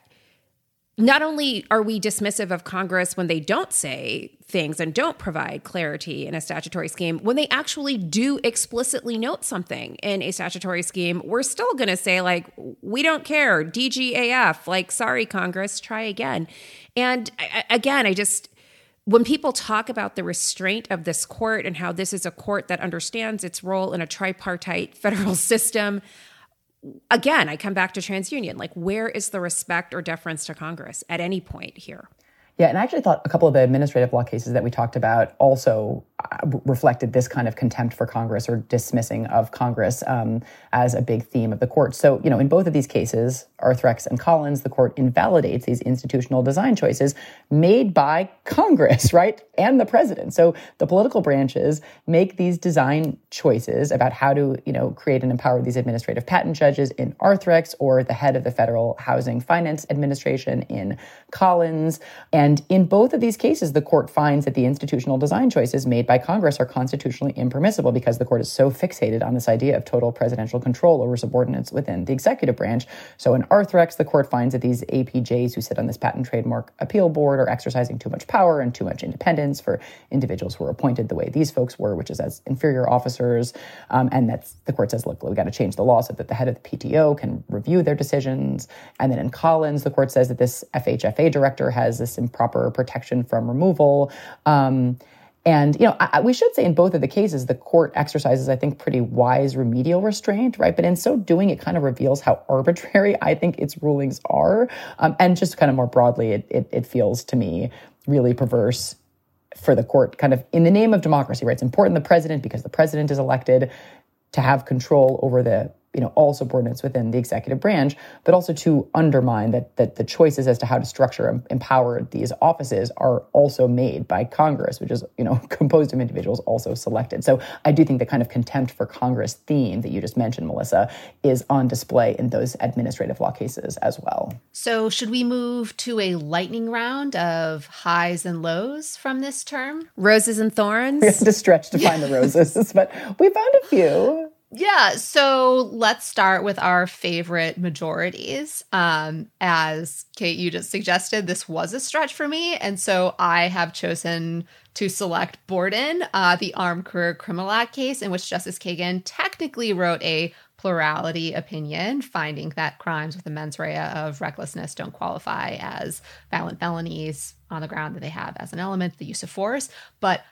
not only are we dismissive of Congress when they don't say things and don't provide clarity in a statutory scheme, when they actually do explicitly note something in a statutory scheme, we're still going to say, like, we don't care, D G A F, like, sorry, Congress, try again. And again, I just, when people talk about the restraint of this court and how this is a court that understands its role in a tripartite federal system, again, I come back to TransUnion. Like, where is the respect or deference to Congress at any point here? Yeah, and I actually thought a couple of the administrative law cases that we talked about also reflected this kind of contempt for Congress or dismissing of Congress um, as a big theme of the court. So, you know, in both of these cases, Arthrex and Collins, the court invalidates these institutional design choices made by Congress, right, and the president. So the political branches make these design choices about how to, you know, create and empower these administrative patent judges in Arthrex, or the head of the Federal Housing Finance Administration in Collins. And in both of these cases, the court finds that the institutional design choices made by Congress are constitutionally impermissible because the court is so fixated on this idea of total presidential control over subordinates within the executive branch. So in Arthrex, the court finds that these A P Js who sit on this patent trademark appeal board are exercising too much power and too much independence for individuals who are appointed the way these folks were, which is as inferior officers. Um, and that's, the court says, look, we got to change the law so that the head of the P T O can review their decisions. And then in Collins, the court says that this F H F A director has this improper protection from removal. Um, And, you know, I, we should say in both of the cases, the court exercises, I think, pretty wise remedial restraint, right? But in so doing, it kind of reveals how arbitrary I think its rulings are. Um, and just kind of more broadly, it, it, it feels to me really perverse for the court, kind of in the name of democracy, right? It's important the president, because the president is elected, to have control over the, you know, all subordinates within the executive branch, but also to undermine that that the choices as to how to structure and empower these offices are also made by Congress, which is, you know, composed of individuals also selected. So I do think the kind of contempt for Congress theme that you just mentioned, Melissa, is on display in those administrative law cases as well. So should we move to a lightning round of highs and lows from this term? Roses and thorns? We have to stretch to find the roses, but we found a few. Yeah, so let's start with our favorite majorities. Um, as Kate, you just suggested, this was a stretch for me, and so I have chosen to select Borden, uh, the Armed Career Criminal Act case, in which Justice Kagan technically wrote a plurality opinion, finding that crimes with a mens rea of recklessness don't qualify as violent felonies on the ground that they have as an element the use of force. But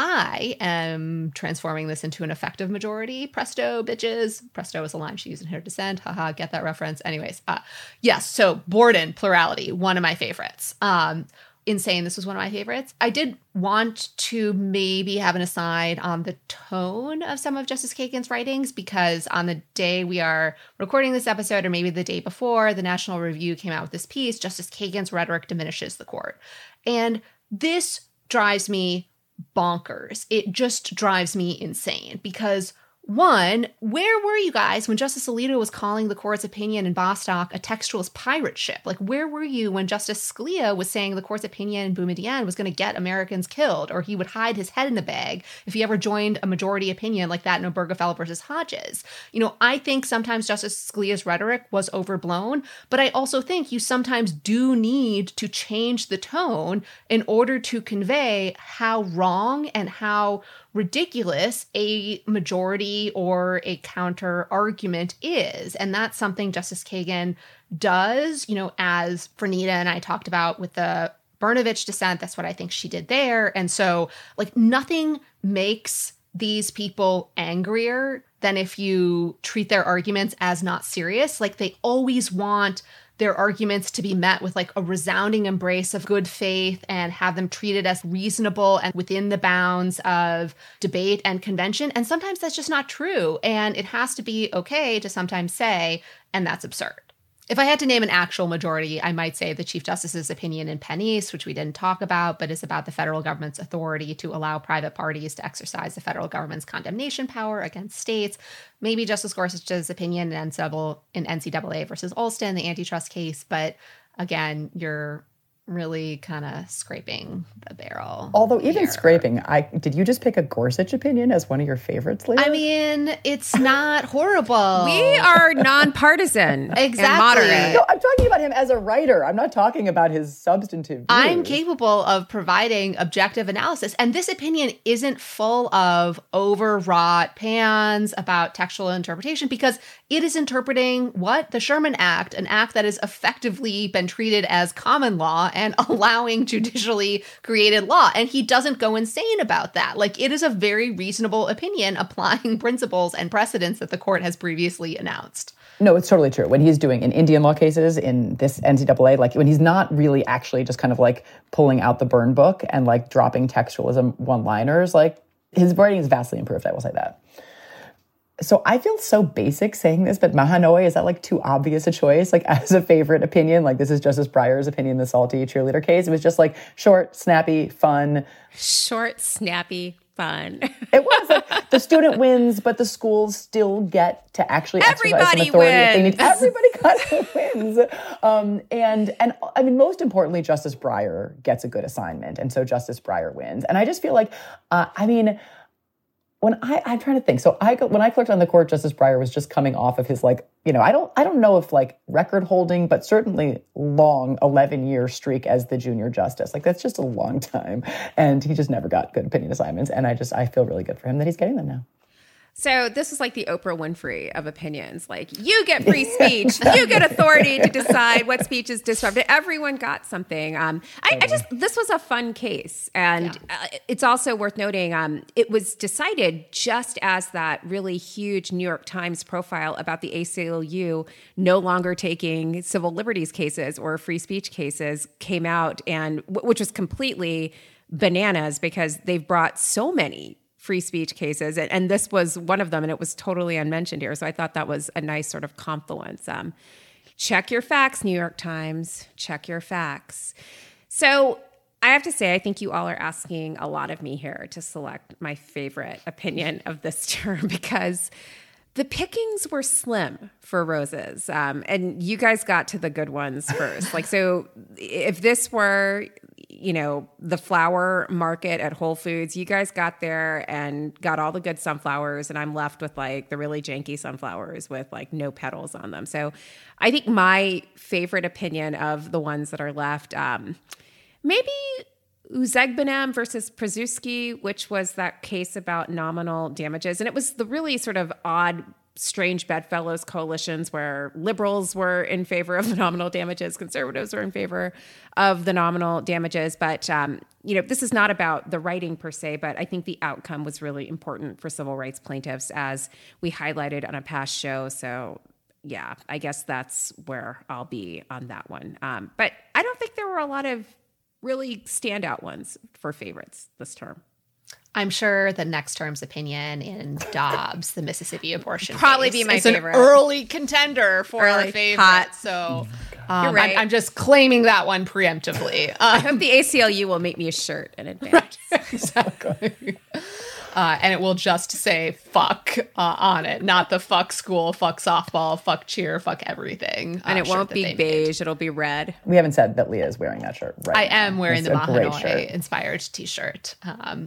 I am transforming this into an effective majority. Presto, bitches. Presto is a line she used in her dissent. Haha, get that reference. Anyways, uh, yes, so Borden, plurality, one of my favorites. Um, in saying this was one of my favorites, I did want to maybe have an aside on the tone of some of Justice Kagan's writings, because on the day we are recording this episode, or maybe the day before, the National Review came out with this piece, Justice Kagan's rhetoric diminishes the court. And this drives me bonkers. It just drives me insane because, one, where were you guys when Justice Alito was calling the court's opinion in Bostock a textualist pirate ship? Like, where were you when Justice Scalia was saying the court's opinion in Boumediene was going to get Americans killed, or he would hide his head in the bag if he ever joined a majority opinion like that in Obergefell versus Hodges? You know, I think sometimes Justice Scalia's rhetoric was overblown, but I also think you sometimes do need to change the tone in order to convey how wrong and how ridiculous a majority or a counter argument is. And that's something Justice Kagan does, you know, as Vernita and I talked about with the Brnovich dissent. That's what I think she did there. And so, like, nothing makes these people angrier than if you treat their arguments as not serious. Like, they always want their arguments to be met with like a resounding embrace of good faith and have them treated as reasonable and within the bounds of debate and convention. And sometimes that's just not true. And it has to be okay to sometimes say, and that's absurd. If I had to name an actual majority, I might say the Chief Justice's opinion in Penn East, which we didn't talk about, but is about the federal government's authority to allow private parties to exercise the federal government's condemnation power against states. Maybe Justice Gorsuch's opinion in N C double A versus Alston, the antitrust case. But again, you're really kind of scraping the barrel. Although even here. scraping, I did you just pick a Gorsuch opinion as one of your favorites, Leah? I mean, it's not horrible. We are nonpartisan Exactly. and moderate. No, I'm talking about him as a writer. I'm not talking about his substantive views. I'm capable of providing objective analysis. And this opinion isn't full of overwrought pans about textual interpretation because it is interpreting what? The Sherman Act, an act that has effectively been treated as common law and allowing judicially created law. And he doesn't go insane about that. Like, it is a very reasonable opinion applying principles and precedents that the court has previously announced. No, it's totally true. When he's doing in Indian law cases in this N C double A, like when he's not really actually just kind of like pulling out the burn book and like dropping textualism one-liners, like his writing is vastly improved, I will say that. So I feel so basic saying this, but Mahanoy, is that like too obvious a choice? Like as a favorite opinion, like this is Justice Breyer's opinion in the salty cheerleader case. It was just like short, snappy, fun. Short, snappy, fun. It was like the student wins, but the schools still get to actually exercise Everybody some authority if they wins. need. Everybody kind of wins. Um, and, and I mean, most importantly, Justice Breyer gets a good assignment. And so Justice Breyer wins. And I just feel like, uh, I mean, When I, I'm trying to think. So I, when I clerked on the court, Justice Breyer was just coming off of his like, you know, I don't, I don't know if like record holding, but certainly long eleven year streak as the junior justice. Like that's just a long time. And he just never got good opinion assignments. And I just, I feel really good for him that he's getting them now. So this is like the Oprah Winfrey of opinions. Like, you get free speech. You get authority to decide what speech is disrupted. Everyone got something. Um, I, I just, this was a fun case. And yeah. uh, it's also worth noting, um, it was decided just as that really huge New York Times profile about the A C L U no longer taking civil liberties cases or free speech cases came out, and which was completely bananas because they've brought so many free speech cases. And, and this was one of them, and it was totally unmentioned here. So I thought that was a nice sort of confluence. Um, check your facts, New York Times. Check your facts. So I have to say, I think you all are asking a lot of me here to select my favorite opinion of this term because the pickings were slim for roses. Um, and you guys got to the good ones first. Like, so if this were, you know, the flower market at Whole Foods, you guys got there and got all the good sunflowers, and I'm left with like the really janky sunflowers with like no petals on them. So I think my favorite opinion of the ones that are left, um, maybe Uzegbenem versus Przewski, which was that case about nominal damages. And it was the really sort of odd, strange bedfellows coalitions where liberals were in favor of the nominal damages, conservatives were in favor of the nominal damages. But, um, you know, this is not about the writing per se, but I think the outcome was really important for civil rights plaintiffs, as we highlighted on a past show. So, yeah, I guess that's where I'll be on that one. Um, but I don't think there were a lot of really standout ones for favorites this term. I'm sure the next term's opinion in Dobbs, the Mississippi abortion probably case, be my is favorite. An early contender for Early, our favorite. hot. So um, You're right. I'm, I'm just claiming that one preemptively. Um, I hope the A C L U will make me a shirt in advance. Exactly. Uh, and it will just say fuck uh, on it, not the fuck school, fuck softball, fuck cheer, fuck everything. And uh, it won't shirt be that they beige, made. it'll be red. We haven't said that Leah is wearing that shirt right I now. am wearing It's the a great shirt. Mahanoy-inspired t-shirt. Um,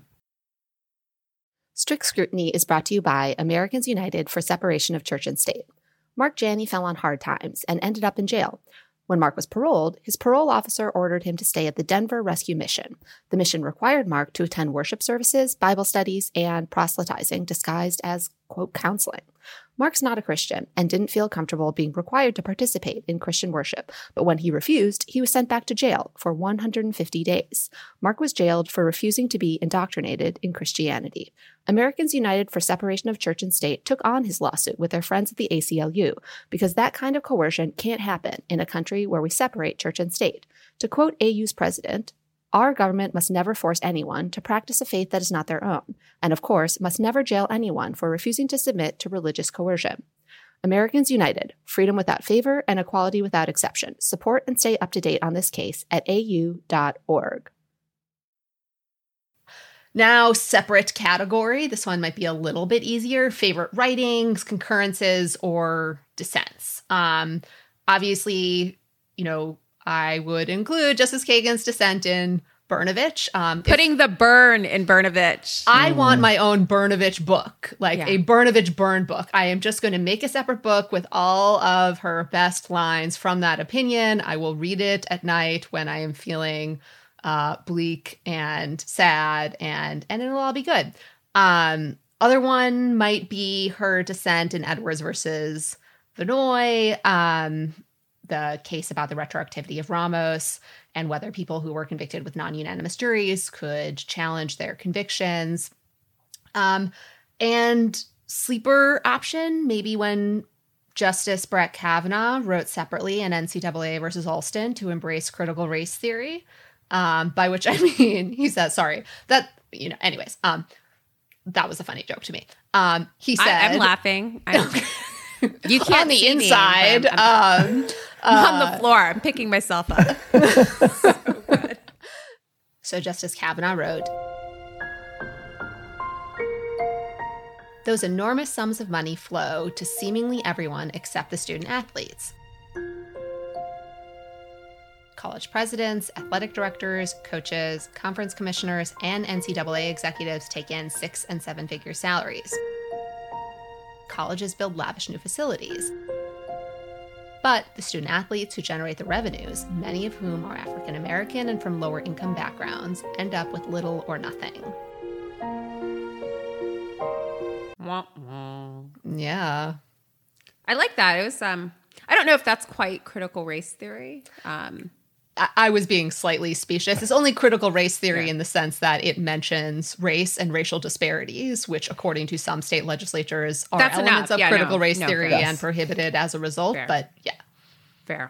Strict Scrutiny is brought to you by Americans United for Separation of Church and State. Mark Janney fell on hard times and ended up in jail. When Mark was paroled, his parole officer ordered him to stay at the Denver Rescue Mission. The mission required Mark to attend worship services, Bible studies, and proselytizing disguised as, quote, counseling. Mark's not a Christian and didn't feel comfortable being required to participate in Christian worship, but when he refused, he was sent back to jail for one hundred fifty days. Mark was jailed for refusing to be indoctrinated in Christianity. Americans United for Separation of Church and State took on his lawsuit with their friends at the A C L U because that kind of coercion can't happen in a country where we separate church and state. To quote A U's president, "Our government must never force anyone to practice a faith that is not their own, and of course must never jail anyone for refusing to submit to religious coercion." Americans United, freedom without favor and equality without exception. Support and stay up to date on this case at a u dot org. Now, separate category. This one might be a little bit easier. Favorite writings, concurrences, or dissents. Um, obviously, you know, I would include Justice Kagan's dissent in Brnovich. Um, Putting if, the burn in Brnovich. I mm. want my own Brnovich book, like yeah. a Brnovich burn book. I am just going to make a separate book with all of her best lines from that opinion. I will read it at night when I am feeling uh, bleak and sad, and and it'll all be good. Um, other one might be her dissent in Edwards versus Vinoy, um, the case about the retroactivity of Ramos, and whether people who were convicted with non-unanimous juries could challenge their convictions. Um, and sleeper option, maybe when Justice Brett Kavanaugh wrote separately in N C double A versus Alston to embrace critical race theory, um, by which I mean, he says, sorry, that, you know, anyways, um, that was a funny joke to me. Um, he said- I, I'm laughing. I'm, you can't on the see inside. Me, I'm, um, I'm on the floor. I'm picking myself up. So good. So Justice Kavanaugh wrote, those enormous sums of money flow to seemingly everyone except the student athletes. College presidents, athletic directors, coaches, conference commissioners, and N C double A executives take in six and seven figure salaries. Colleges build lavish new facilities. But the student athletes who generate the revenues, many of whom are African American and from lower income backgrounds, end up with little or nothing. Wah, wah. Yeah. I like that. It was, um, I don't know if that's quite critical race theory. Um, I-, I was being slightly specious. It's only critical race theory yeah. in the sense that it mentions race and racial disparities, which according to some state legislatures are that's elements enough. of Yeah, critical no, race no, theory fair. and prohibited as a result. Fair. But yeah. Fair.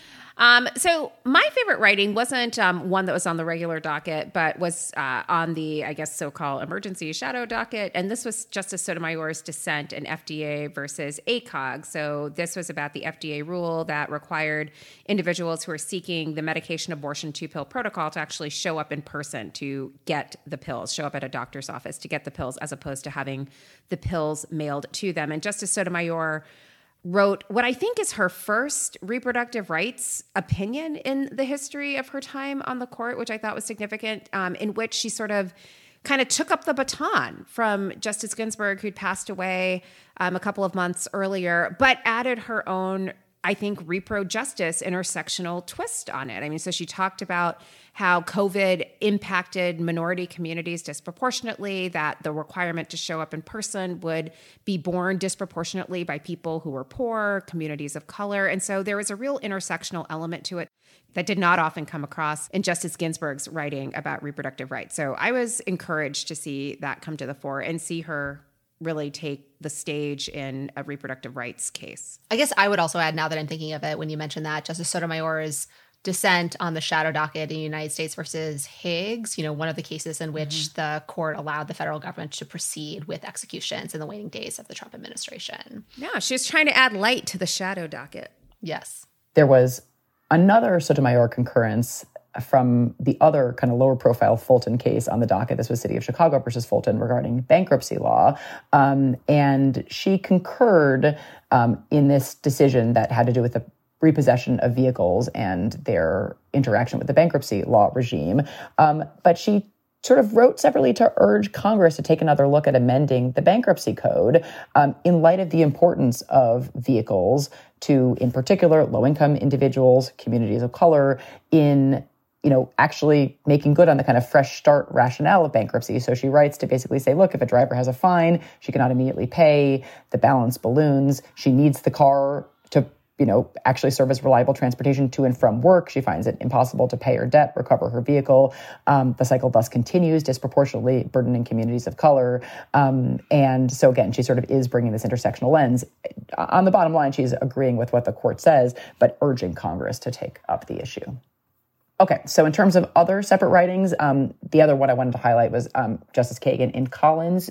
Um, so my favorite writing wasn't um, one that was on the regular docket, but was uh, on the, I guess, so-called emergency shadow docket. And this was Justice Sotomayor's dissent in F D A versus A C O G. So this was about the F D A rule that required individuals who are seeking the medication abortion two-pill protocol to actually show up in person to get the pills, show up at a doctor's office to get the pills, as opposed to having the pills mailed to them. And Justice Sotomayor wrote what I think is her first reproductive rights opinion in the history of her time on the court, which I thought was significant, um, in which she sort of kind of took up the baton from Justice Ginsburg, who'd passed away um, a couple of months earlier, but added her own, I think, repro justice intersectional twist on it. I mean, so she talked about how COVID impacted minority communities disproportionately, that the requirement to show up in person would be borne disproportionately by people who were poor, communities of color. And so there was a real intersectional element to it that did not often come across in Justice Ginsburg's writing about reproductive rights. So I was encouraged to see that come to the fore and see her really take the stage in a reproductive rights case. I guess I would also add, now that I'm thinking of it, when you mentioned that, Justice Sotomayor's dissent on the shadow docket in the United States versus Higgs, you know, one of the cases in which mm-hmm. the court allowed the federal government to proceed with executions in the waning days of the Trump administration. Yeah, she was trying to add light to the shadow docket. Yes. There was another Sotomayor concurrence from the other kind of lower profile Fulton case on the docket. This was City of Chicago versus Fulton regarding bankruptcy law. Um, and she concurred um, in this decision that had to do with the repossession of vehicles and their interaction with the bankruptcy law regime. Um, but she sort of wrote separately to urge Congress to take another look at amending the bankruptcy code um, in light of the importance of vehicles to, in particular, low-income individuals, communities of color, in you know, actually making good on the kind of fresh start rationale of bankruptcy. So she writes to basically say, look, if a driver has a fine, she cannot immediately pay, the balance balloons, she needs the car to, you know, actually serve as reliable transportation to and from work. She finds it impossible to pay her debt, recover her vehicle. Um, the cycle thus continues, disproportionately burdening communities of color. Um, and so again, she sort of is bringing this intersectional lens. On the bottom line, she's agreeing with what the court says, but urging Congress to take up the issue. Okay, so in terms of other separate writings, um, the other one I wanted to highlight was um, Justice Kagan in Collins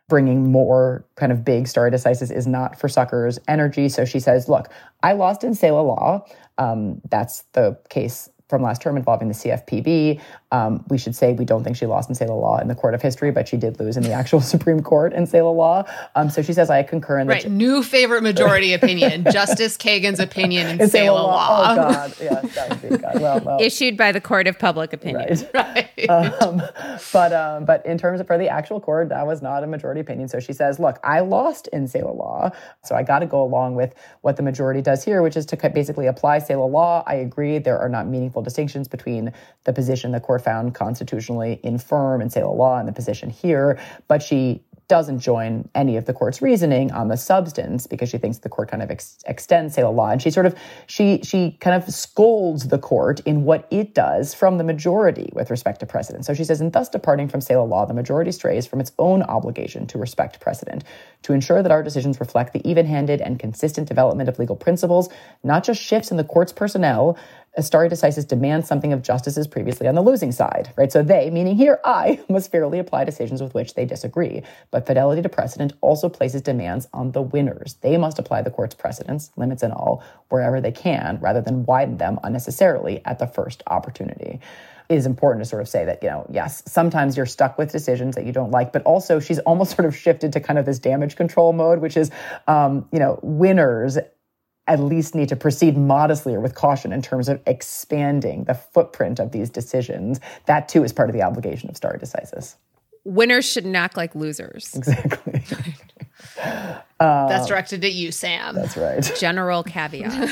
bringing more kind of big stare decisis is not for suckers energy. So she says, look, I lost in Selah Law. Um, that's the case from last term involving the C F P B. Um, we should say we don't think she lost in Selah Law in the court of history, but she did lose in the actual Supreme Court in Selah Law. Um, so she says, I concur in the... Right, new favorite majority opinion, Justice Kagan's opinion in, in Selah, Selah Law. Law. Oh, God. Yes, that would be God. Well, well. Issued by the Court of Public Opinion. Right. right. Um, but um, but in terms of for the actual court, that was not a majority opinion. So she says, look, I lost in Selah Law, so I got to go along with what the majority does here, which is to basically apply Selah Law. I agree there are not meaningful distinctions between the position the court found constitutionally infirm in Selah Law and the position here, but she doesn't join any of the court's reasoning on the substance because she thinks the court kind of ex- extends Selah Law. And she sort of, she she kind of scolds the court in what it does from the majority with respect to precedent. So she says, in thus departing from Selah Law, the majority strays from its own obligation to respect precedent, to ensure that our decisions reflect the even-handed and consistent development of legal principles, not just shifts in the court's personnel. Stare decisis demands something of justices previously on the losing side, right? So they, meaning here I, must fairly apply decisions with which they disagree. But fidelity to precedent also places demands on the winners. They must apply the court's precedents, limits and all, wherever they can, rather than widen them unnecessarily at the first opportunity. It is important to sort of say that, you know, yes, sometimes you're stuck with decisions that you don't like, but also she's almost sort of shifted to kind of this damage control mode, which is, um, you know, winners at least need to proceed modestly or with caution in terms of expanding the footprint of these decisions. That, too, is part of the obligation of stare decisis. Winners shouldn't act like losers. Exactly. uh, That's directed at you, Sam. That's right. General caveat.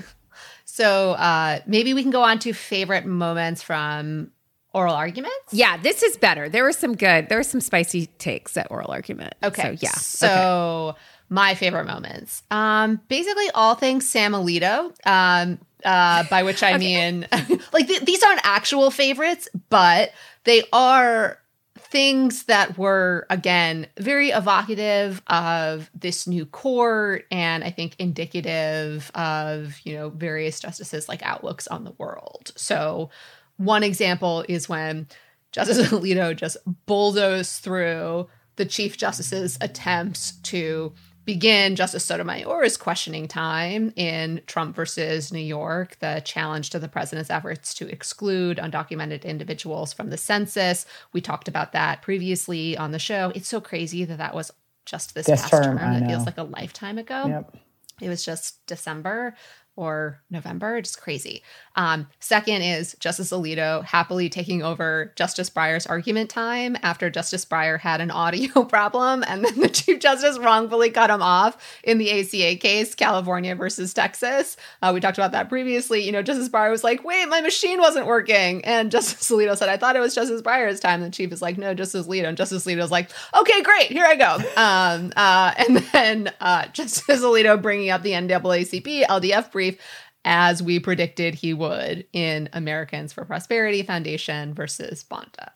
So uh, maybe we can go on to favorite moments from oral arguments? Yeah, this is better. There were some good, there were some spicy takes at oral argument. Okay. So, yeah. So okay. My favorite moments. Um, basically all things Sam Alito, um, uh, by which I okay. mean, like th- these aren't actual favorites, but they are things that were, again, very evocative of this new court and I think indicative of, you know, various justices' like outlooks on the world. So one example is when Justice Alito just bulldozed through the Chief Justice's attempts to begin Justice Sotomayor's questioning time in Trump versus New York, the challenge to the president's efforts to exclude undocumented individuals from the census. We talked about that previously on the show. It's so crazy that that was just this, this past term. term. It feels like a lifetime ago. Yep. It was just December or November. Just crazy. Um, second is Justice Alito happily taking over Justice Breyer's argument time after Justice Breyer had an audio problem, and then the Chief Justice wrongfully cut him off in the A C A case, California versus Texas. Uh, we talked about that previously. You know, Justice Breyer was like, wait, my machine wasn't working. And Justice Alito said, I thought it was Justice Breyer's time. And the Chief is like, no, Justice Alito. And Justice Alito was like, okay, great, here I go. Um, uh, and then uh, Justice Alito bringing up the N double A C P L D F brief as we predicted he would in Americans for Prosperity Foundation versus Bonta.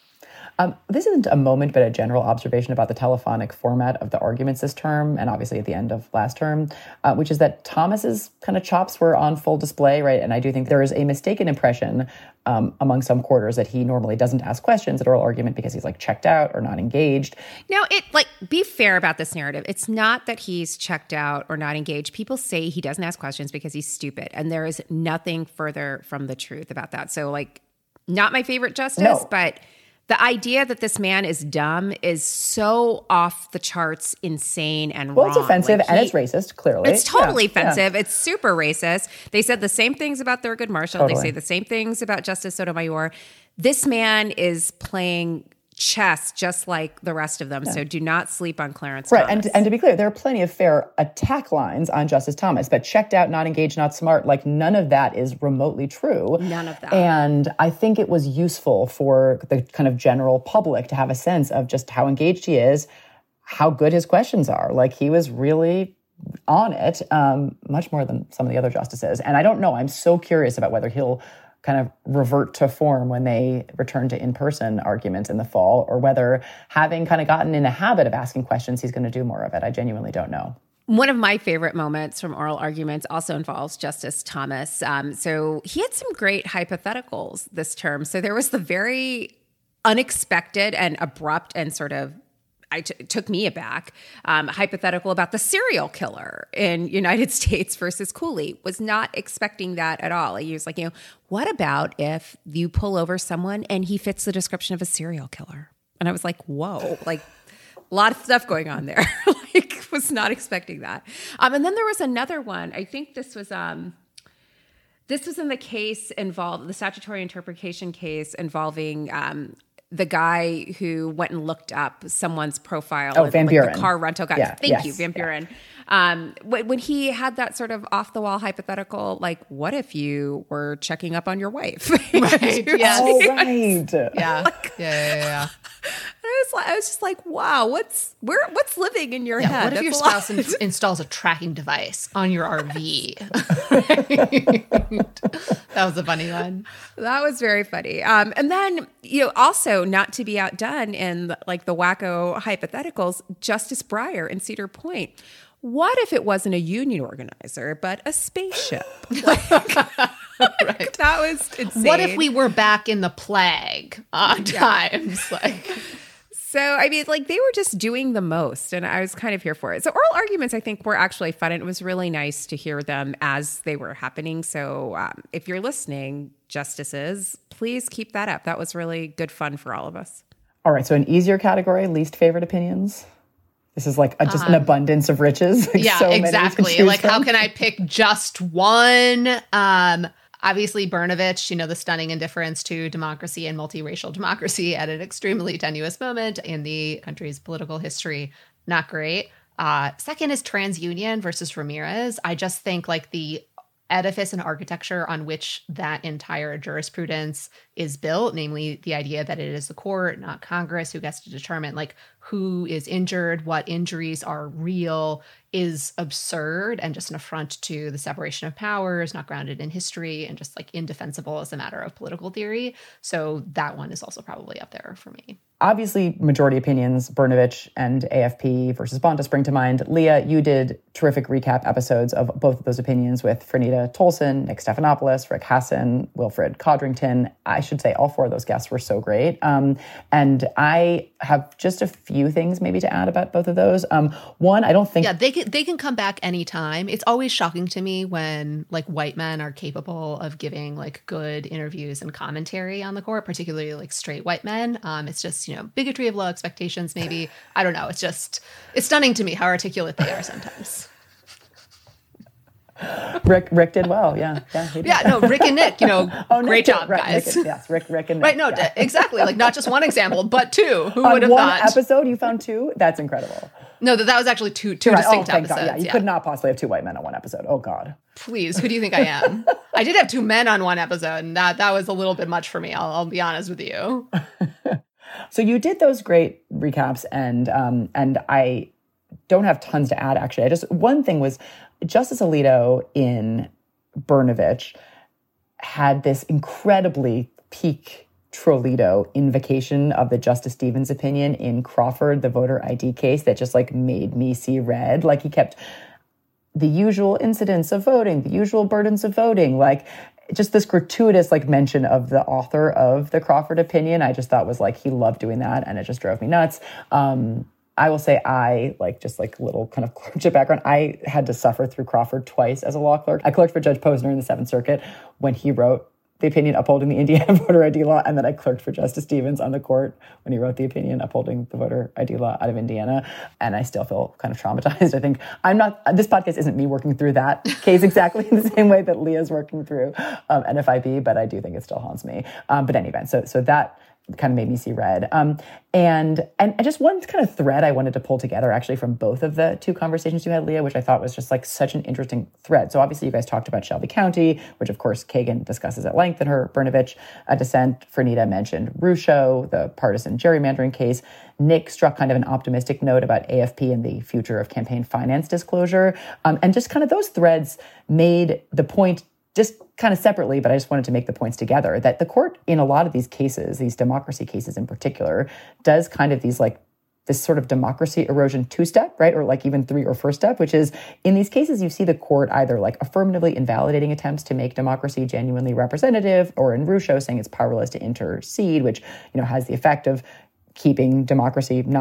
Um, this isn't a moment, but a general observation about the telephonic format of the arguments this term, and obviously at the end of last term, uh, which is that Thomas's kind of chops were on full display, right? And I do think there is a mistaken impression um, among some quarters that he normally doesn't ask questions at oral argument because he's like checked out or not engaged. No, it like be fair about this narrative. It's not that he's checked out or not engaged. People say he doesn't ask questions because he's stupid, and there is nothing further from the truth about that. So, like, not my favorite justice, no. but the idea that this man is dumb is so off the charts, insane and well, wrong. Well, it's offensive like he, and it's racist, clearly. It's totally yeah, offensive. Yeah. It's super racist. They said the same things about Thurgood Marshall. Totally. They say the same things about Justice Sotomayor. This man is playing chess just like the rest of them. Yeah. So do not sleep on Clarence right. Thomas. And, and to be clear, there are plenty of fair attack lines on Justice Thomas, but checked out, not engaged, not smart, like none of that is remotely true. None of that. And I think it was useful for the kind of general public to have a sense of just how engaged he is, how good his questions are. Like he was really on it, um, much more than some of the other justices. And I don't know, I'm so curious about whether he'll kind of revert to form when they return to in-person arguments in the fall, or whether having kind of gotten in the habit of asking questions, he's going to do more of it. I genuinely don't know. One of my favorite moments from oral arguments also involves Justice Thomas. Um, so he had some great hypotheticals this term. So there was the very unexpected and abrupt and sort of I t- took me aback. Um, hypothetical about the serial killer in United States versus Cooley. Was not expecting that at all. He was like, you know, what about if you pull over someone and he fits the description of a serial killer? And I was like, whoa, like a lot of stuff going on there. Like, was not expecting that. Um, and then there was another one. I think this was um, this was in the case involved, the statutory interpretation case involving um, the guy who went and looked up someone's profile. Oh, of, Van like, Buren. the car rental guy. Yeah, Thank yes, you, Van yeah. Buren. Um, when, when he had that sort of off the wall hypothetical, like, what if you were checking up on your wife? Right. Yes. Oh, right. Yeah. yeah, yeah, yeah. I was like, I was just like, wow, what's where what's living in your Yeah, head? what if That's your a spouse lot. in- installs a tracking device on your R V? That was a funny one. That was very funny. Um, and then, you know, also not to be outdone in like the wacko hypotheticals, Justice Breyer in Cedar Point. What if it wasn't a union organizer, but a spaceship? Like, Right. that was insane. What if we were back in the plague on times? Like, So, I mean, like they were just doing the most, and I was kind of here for it. So oral arguments, I think, were actually fun, and it was really nice to hear them as they were happening. So um, if you're listening, justices, please keep that up. That was really good fun for all of us. All right, so an easier category, least favorite opinions. This is like a, just an abundance of riches. Like yeah, so many to exactly. choose Like, how from. can I pick just one? Um, obviously, Brnovich, you know, the stunning indifference to democracy and multiracial democracy at an extremely tenuous moment in the country's political history. Not great. Uh, second is TransUnion versus Ramirez. I just think like the edifice and architecture on which that entire jurisprudence is built, namely the idea that it is the court, not Congress, who gets to determine like who is injured, what injuries are real, is absurd and just an affront to the separation of powers, not grounded in history, and just like indefensible as a matter of political theory. So that one is also probably up there for me. Obviously, majority opinions, Brnovich and A F P versus Bonta spring to mind. Leah, you did terrific recap episodes of both of those opinions with Franita Tolson, Nick Stephanopoulos, Rick Hassan, Wilfred Codrington. I should say all four of those guests were so great. Um, and I have just a few things maybe to add about both of those. Um, one, I don't think... Yeah, they can, they can come back anytime. It's always shocking to me when like white men are capable of giving like good interviews and commentary on the court, particularly like straight white men. Um, it's just, you know, bigotry of low expectations, maybe. I don't know. It's just, it's stunning to me how articulate they are sometimes. Rick Rick did well, yeah. Yeah, he did. Yeah, no, Rick and Nick, you know, Oh, Nick great did, job, right, guys. Rick and- yes, Rick, Rick and Nick. Right, no, yeah. d- exactly. Like not just one example, but two. Who On would have one thought? episode, you found two? That's incredible. No, that that was actually two two Right. Oh, distinct thank God. episodes. Yeah, you yeah. could not possibly have two white men on one episode. Oh, God. Please, who do you think I am? I did have two men on one episode, and that that was a little bit much for me. I'll, I'll be honest with you. So you did those great recaps, and um, and I don't have tons to add, actually. I just, one thing was Justice Alito in Brnovich had this incredibly peak Trolito invocation of the Justice Stevens opinion in Crawford, the voter I D case, that just like made me see red. Like he kept the usual incidents of voting, the usual burdens of voting, like just this gratuitous like mention of the author of the Crawford opinion. I just thought was like, he loved doing that, and it just drove me nuts. Um, I will say I, like, just like little kind of clerkship background, I had to suffer through Crawford twice as a law clerk. I clerked for Judge Posner in the Seventh Circuit when he wrote the opinion upholding the Indiana voter I D law, and then I clerked for Justice Stevens on the court when he wrote the opinion upholding the voter I D law out of Indiana, and I still feel kind of traumatized. I think I'm not, this podcast isn't me working through that case exactly in the same way that Leah's working through um, N F I B, but I do think it still haunts me. Um, but anyway, so so that kind of made me see red. Um, and, and just one kind of thread I wanted to pull together actually from both of the two conversations you had, Leah, which I thought was just like such an interesting thread. So obviously you guys talked about Shelby County, which of course Kagan discusses at length in her Brnovich uh, dissent. Franita mentioned Rucho, the partisan gerrymandering case. Nick struck kind of an optimistic note about A F P and the future of campaign finance disclosure. Um, and just kind of those threads made the point just kind of separately, but I just wanted to make the points together, that the court in a lot of these cases, these democracy cases in particular, does kind of these like this sort of democracy erosion two-step, right? Or like even three or four step, which is in these cases, you see the court either like affirmatively invalidating attempts to make democracy genuinely representative, or in Rucho saying it's powerless to intercede, which, you know, has the effect of keeping democracy not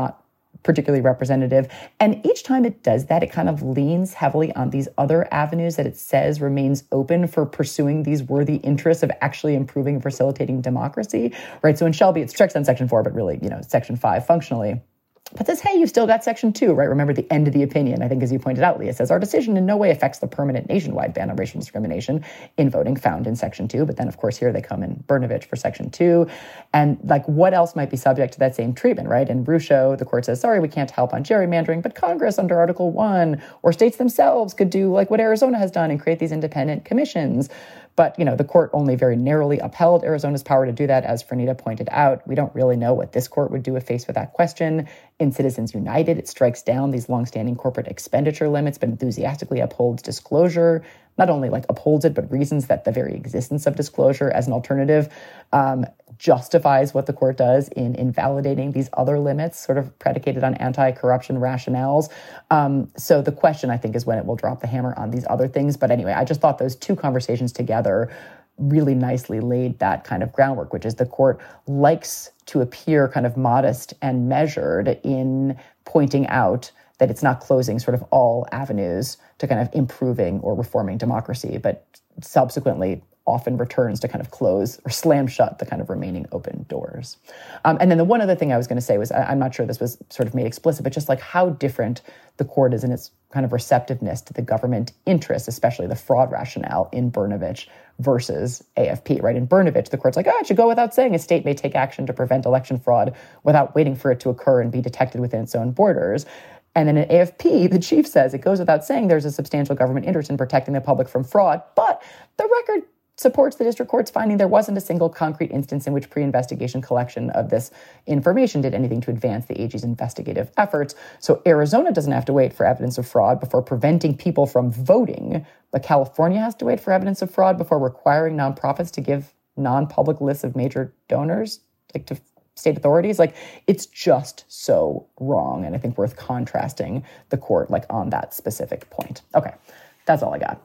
particularly representative. And each time it does that, it kind of leans heavily on these other avenues that it says remains open for pursuing these worthy interests of actually improving and facilitating democracy, right? So in Shelby, it strikes on Section four, but really, you know, Section five functionally. But says, hey, you've still got Section two, right? Remember the end of the opinion, I think, as you pointed out, Leah, says, our decision in no way affects the permanent nationwide ban on racial discrimination in voting found in Section two. But then, of course, here they come in Brnovich for Section two. And, like, what else might be subject to that same treatment, right? In Rucho, the court says, sorry, we can't help on gerrymandering, but Congress under Article one or states themselves could do, like, what Arizona has done and create these independent commissions. But, you know, the court only very narrowly upheld Arizona's power to do that, as Franita pointed out. We don't really know what this court would do if faced with that question. In Citizens United, it strikes down these longstanding corporate expenditure limits, but enthusiastically upholds disclosure. Not only, like, upholds it, but reasons that the very existence of disclosure as an alternative um, justifies what the court does in invalidating these other limits, sort of predicated on anti-corruption rationales. Um, so the question, I think, is when it will drop the hammer on these other things. But anyway, I just thought those two conversations together really nicely laid that kind of groundwork, which is the court likes to appear kind of modest and measured in pointing out that it's not closing sort of all avenues to kind of improving or reforming democracy, but subsequently often returns to kind of close or slam shut the kind of remaining open doors. Um, and then the one other thing I was going to say was, I, I'm not sure this was sort of made explicit, but just like how different the court is in its kind of receptiveness to the government interests, especially the fraud rationale in Brnovich versus A F P, right? In Brnovich, the court's like, oh, it should go without saying a state may take action to prevent election fraud without waiting for it to occur and be detected within its own borders. And then in A F P, the chief says it goes without saying there's a substantial government interest in protecting the public from fraud, but the record supports the district court's finding there wasn't a single concrete instance in which pre-investigation collection of this information did anything to advance the A G's investigative efforts. So Arizona doesn't have to wait for evidence of fraud before preventing people from voting, but California has to wait for evidence of fraud before requiring nonprofits to give non-public lists of major donors, like to state authorities. Like, it's just so wrong, and I think worth contrasting the court like on that specific point. Okay, that's all I got.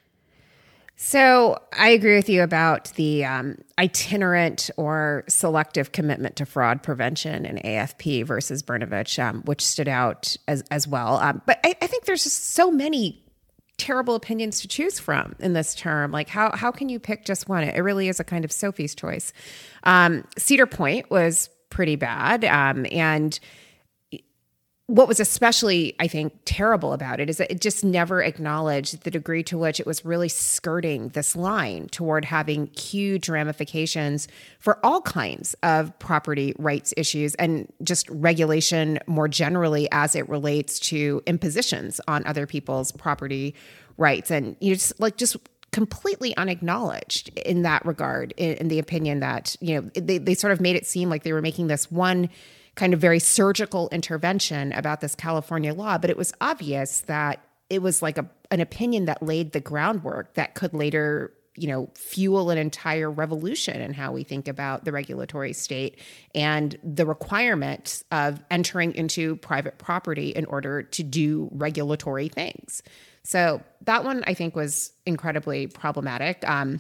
So I agree with you about the um, itinerant or selective commitment to fraud prevention in A F P versus Brnovich, um, which stood out as, as well. Um, but I, I think there's just so many terrible opinions to choose from in this term. Like, how how can you pick just one? It really is a kind of Sophie's choice. Um, Cedar Point was pretty bad. Um, and what was especially, I think, terrible about it is that it just never acknowledged the degree to which it was really skirting this line toward having huge ramifications for all kinds of property rights issues and just regulation more generally as it relates to impositions on other people's property rights. And you just like just completely unacknowledged in that regard, in, in the opinion that, you know, they, they sort of made it seem like they were making this one kind of very surgical intervention about this California law, but it was obvious that it was like a, an opinion that laid the groundwork that could later, you know, fuel an entire revolution in how we think about the regulatory state and the requirement of entering into private property in order to do regulatory things. So that one, I think, was incredibly problematic. Um,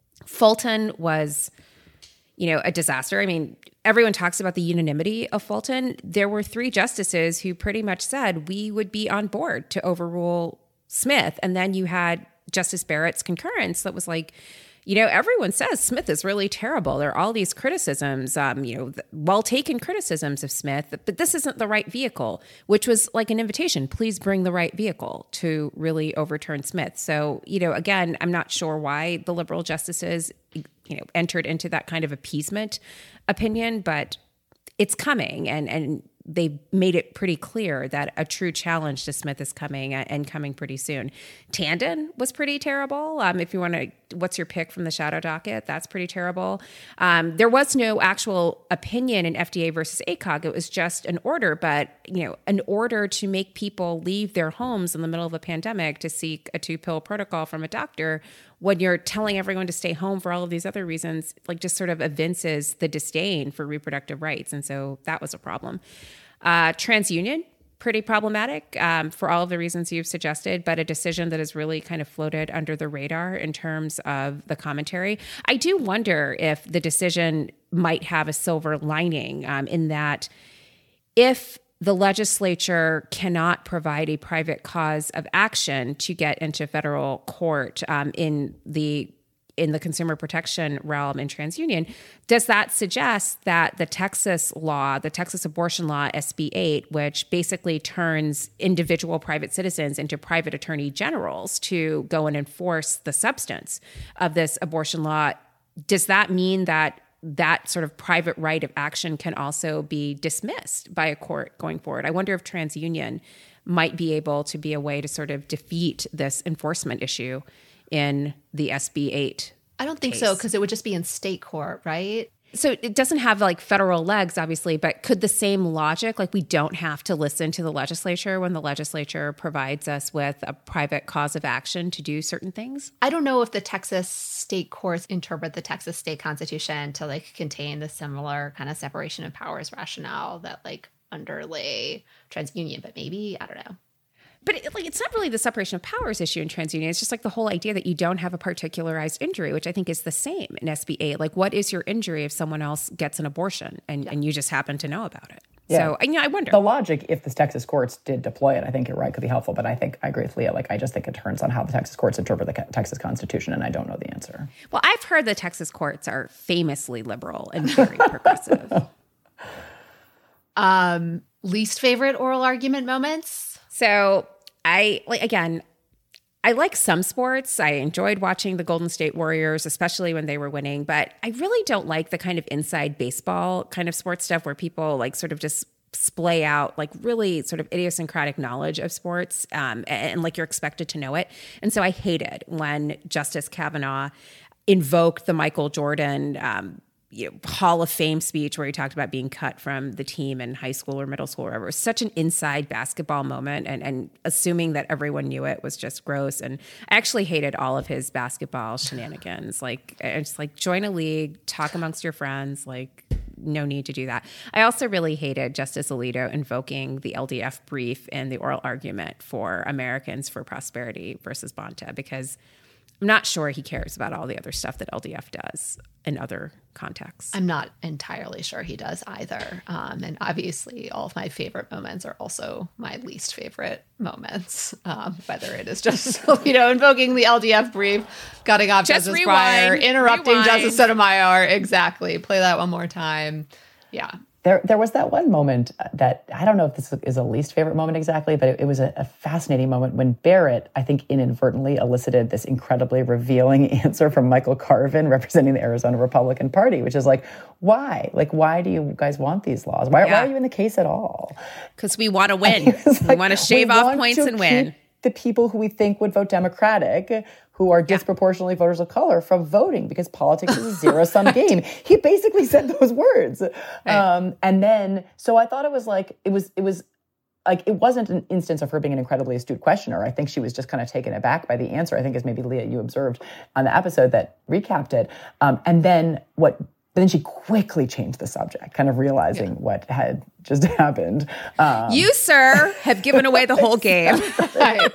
Fulton was, you know, a disaster. I mean, everyone talks about the unanimity of Fulton. There were three justices who pretty much said we would be on board to overrule Smith. And then you had Justice Barrett's concurrence that was like, you know, everyone says Smith is really terrible. There are all these criticisms, um, you know, well-taken criticisms of Smith, but this isn't the right vehicle, which was like an invitation. Please bring the right vehicle to really overturn Smith. So, you know, again, I'm not sure why the liberal justices, you know, entered into that kind of appeasement opinion, but it's coming, and and they made it pretty clear that a true challenge to Smith is coming and coming pretty soon. Tandon was pretty terrible. Um, if you want to, what's your pick from the shadow docket? That's pretty terrible. Um, there was no actual opinion in F D A versus A C O G. It was just an order, but you know, an order to make people leave their homes in the middle of a pandemic to seek a two-pill protocol from a doctor when you're telling everyone to stay home for all of these other reasons, like just sort of evinces the disdain for reproductive rights. And so that was a problem. Uh, TransUnion, pretty problematic um, for all of the reasons you've suggested, but a decision that has really kind of floated under the radar in terms of the commentary. I do wonder if the decision might have a silver lining um, in that if the legislature cannot provide a private cause of action to get into federal court um, in the in the consumer protection realm in TransUnion. Does that suggest that the Texas law, the Texas abortion law, S B eight, which basically turns individual private citizens into private attorney generals to go and enforce the substance of this abortion law, does that mean that that sort of private right of action can also be dismissed by a court going forward? I wonder if TransUnion might be able to be a way to sort of defeat this enforcement issue in the S B eight. I don't think case. so, because it would just be in state court, right? So it doesn't have like federal legs, obviously, but could the same logic, like we don't have to listen to the legislature when the legislature provides us with a private cause of action to do certain things? I don't know if the Texas state courts interpret the Texas state constitution to like contain the similar kind of separation of powers rationale that like underlay TransUnion, but maybe, I don't know. But it, like, it's not really the separation of powers issue in TransUnion. It's just like the whole idea that you don't have a particularized injury, which I think is the same in S B eight. Like, what is your injury if someone else gets an abortion and, yeah. and you just happen to know about it? Yeah. So, you know, I wonder. The logic, if the Texas courts did deploy it, I think you're right, could be helpful. But I think I agree with Leah. Like, I just think it turns on how the Texas courts interpret the Texas Constitution, and I don't know the answer. Well, I've heard the Texas courts are famously liberal and very progressive. Um, least favorite oral argument moments? So I, like, again, I like some sports. I enjoyed watching the Golden State Warriors, especially when they were winning. But I really don't like the kind of inside baseball kind of sports stuff where people like sort of just splay out like really sort of idiosyncratic knowledge of sports um, and, and like you're expected to know it. And so I hated when Justice Kavanaugh invoked the Michael Jordan um, you know, Hall of Fame speech where he talked about being cut from the team in high school or middle school or whatever. It was such an inside basketball moment, and, and assuming that everyone knew it was just gross. And I actually hated all of his basketball shenanigans. Like, it's like, join a league, talk amongst your friends, like, no need to do that. I also really hated Justice Alito invoking the L D F brief in the oral argument for Americans for Prosperity versus Bonta, because I'm not sure he cares about all the other stuff that L D F does in other contexts. I'm not entirely sure he does either. Um, and obviously, all of my favorite moments are also my least favorite moments. Um, whether it is just, you know, invoking the L D F brief, cutting off just Justice rewind, Breyer, interrupting rewind. Justice Sotomayor. Exactly. Play that one more time. Yeah. There there was that one moment that, I don't know if this is a least favorite moment exactly, but it, it was a, a fascinating moment when Barrett, I think inadvertently elicited this incredibly revealing answer from Michael Carvin, representing the Arizona Republican Party, which is like, why? Like, why do you guys want these laws? Why, yeah. why are you in the case at all? Because we want to win. We like, want to shave off points and win. The people who we think would vote Democratic, who are disproportionately yeah. voters of color, from voting, because politics is a zero-sum game. He basically said those words. Right. Um, and then, so I thought it was like, it was, it was like, it wasn't an instance of her being an incredibly astute questioner. I think she was just kind of taken aback by the answer. I think, as maybe Leah, you observed on the episode that recapped it. Um, and then what, but then she quickly changed the subject, kind of realizing yeah. what had just happened. Um, you, sir, have given away the whole game. Right.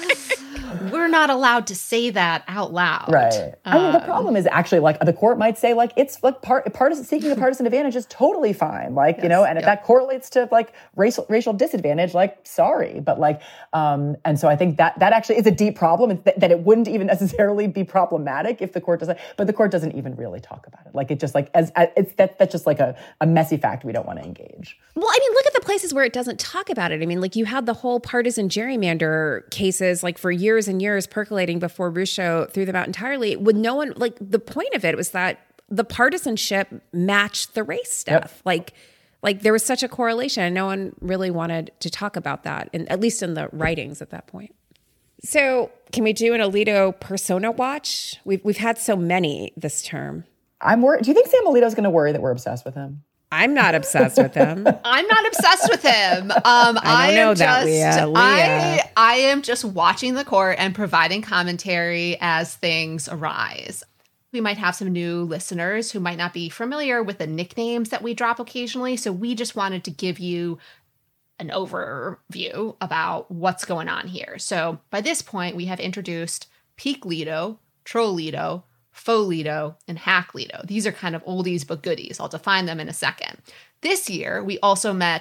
We're not allowed to say that out loud. Right. I mean, the problem is actually, like, the court might say, like, it's like part, partisan, seeking a partisan advantage is totally fine. Like, yes, you know, and if yep. that correlates to like racial racial disadvantage, like, sorry. But like, um, and so I think that that actually is a deep problem, that, that it wouldn't even necessarily be problematic if the court doesn't, but the court doesn't even really talk about it. Like, it just like, as, as it's that that's just like a, a messy fact we don't want to engage. Well, I mean, look at the places where it doesn't talk about it. I mean, like, you had the whole partisan gerrymander cases, like, for years and years percolating before Rucho threw them out entirely, with no one, like, the point of it was that the partisanship matched the race stuff. Yep. Like, like there was such a correlation, and no one really wanted to talk about that, and at least in the writings at that point. So can we do an Alito persona watch? We've, we've had so many this term. I'm worried. Do you think Sam Alito's going to worry that we're obsessed with him? I'm not obsessed with him. I'm not obsessed with him. Um, I don't I know am that, just, Leah. Leah. I, I am just watching the court and providing commentary as things arise. We might have some new listeners who might not be familiar with the nicknames that we drop occasionally, so we just wanted to give you an overview about what's going on here. So by this point, we have introduced Peak Lito, Troll Lito, Faux Lito, and Hack Lito. These are kind of oldies but goodies. I'll define them in a second. This year, we also met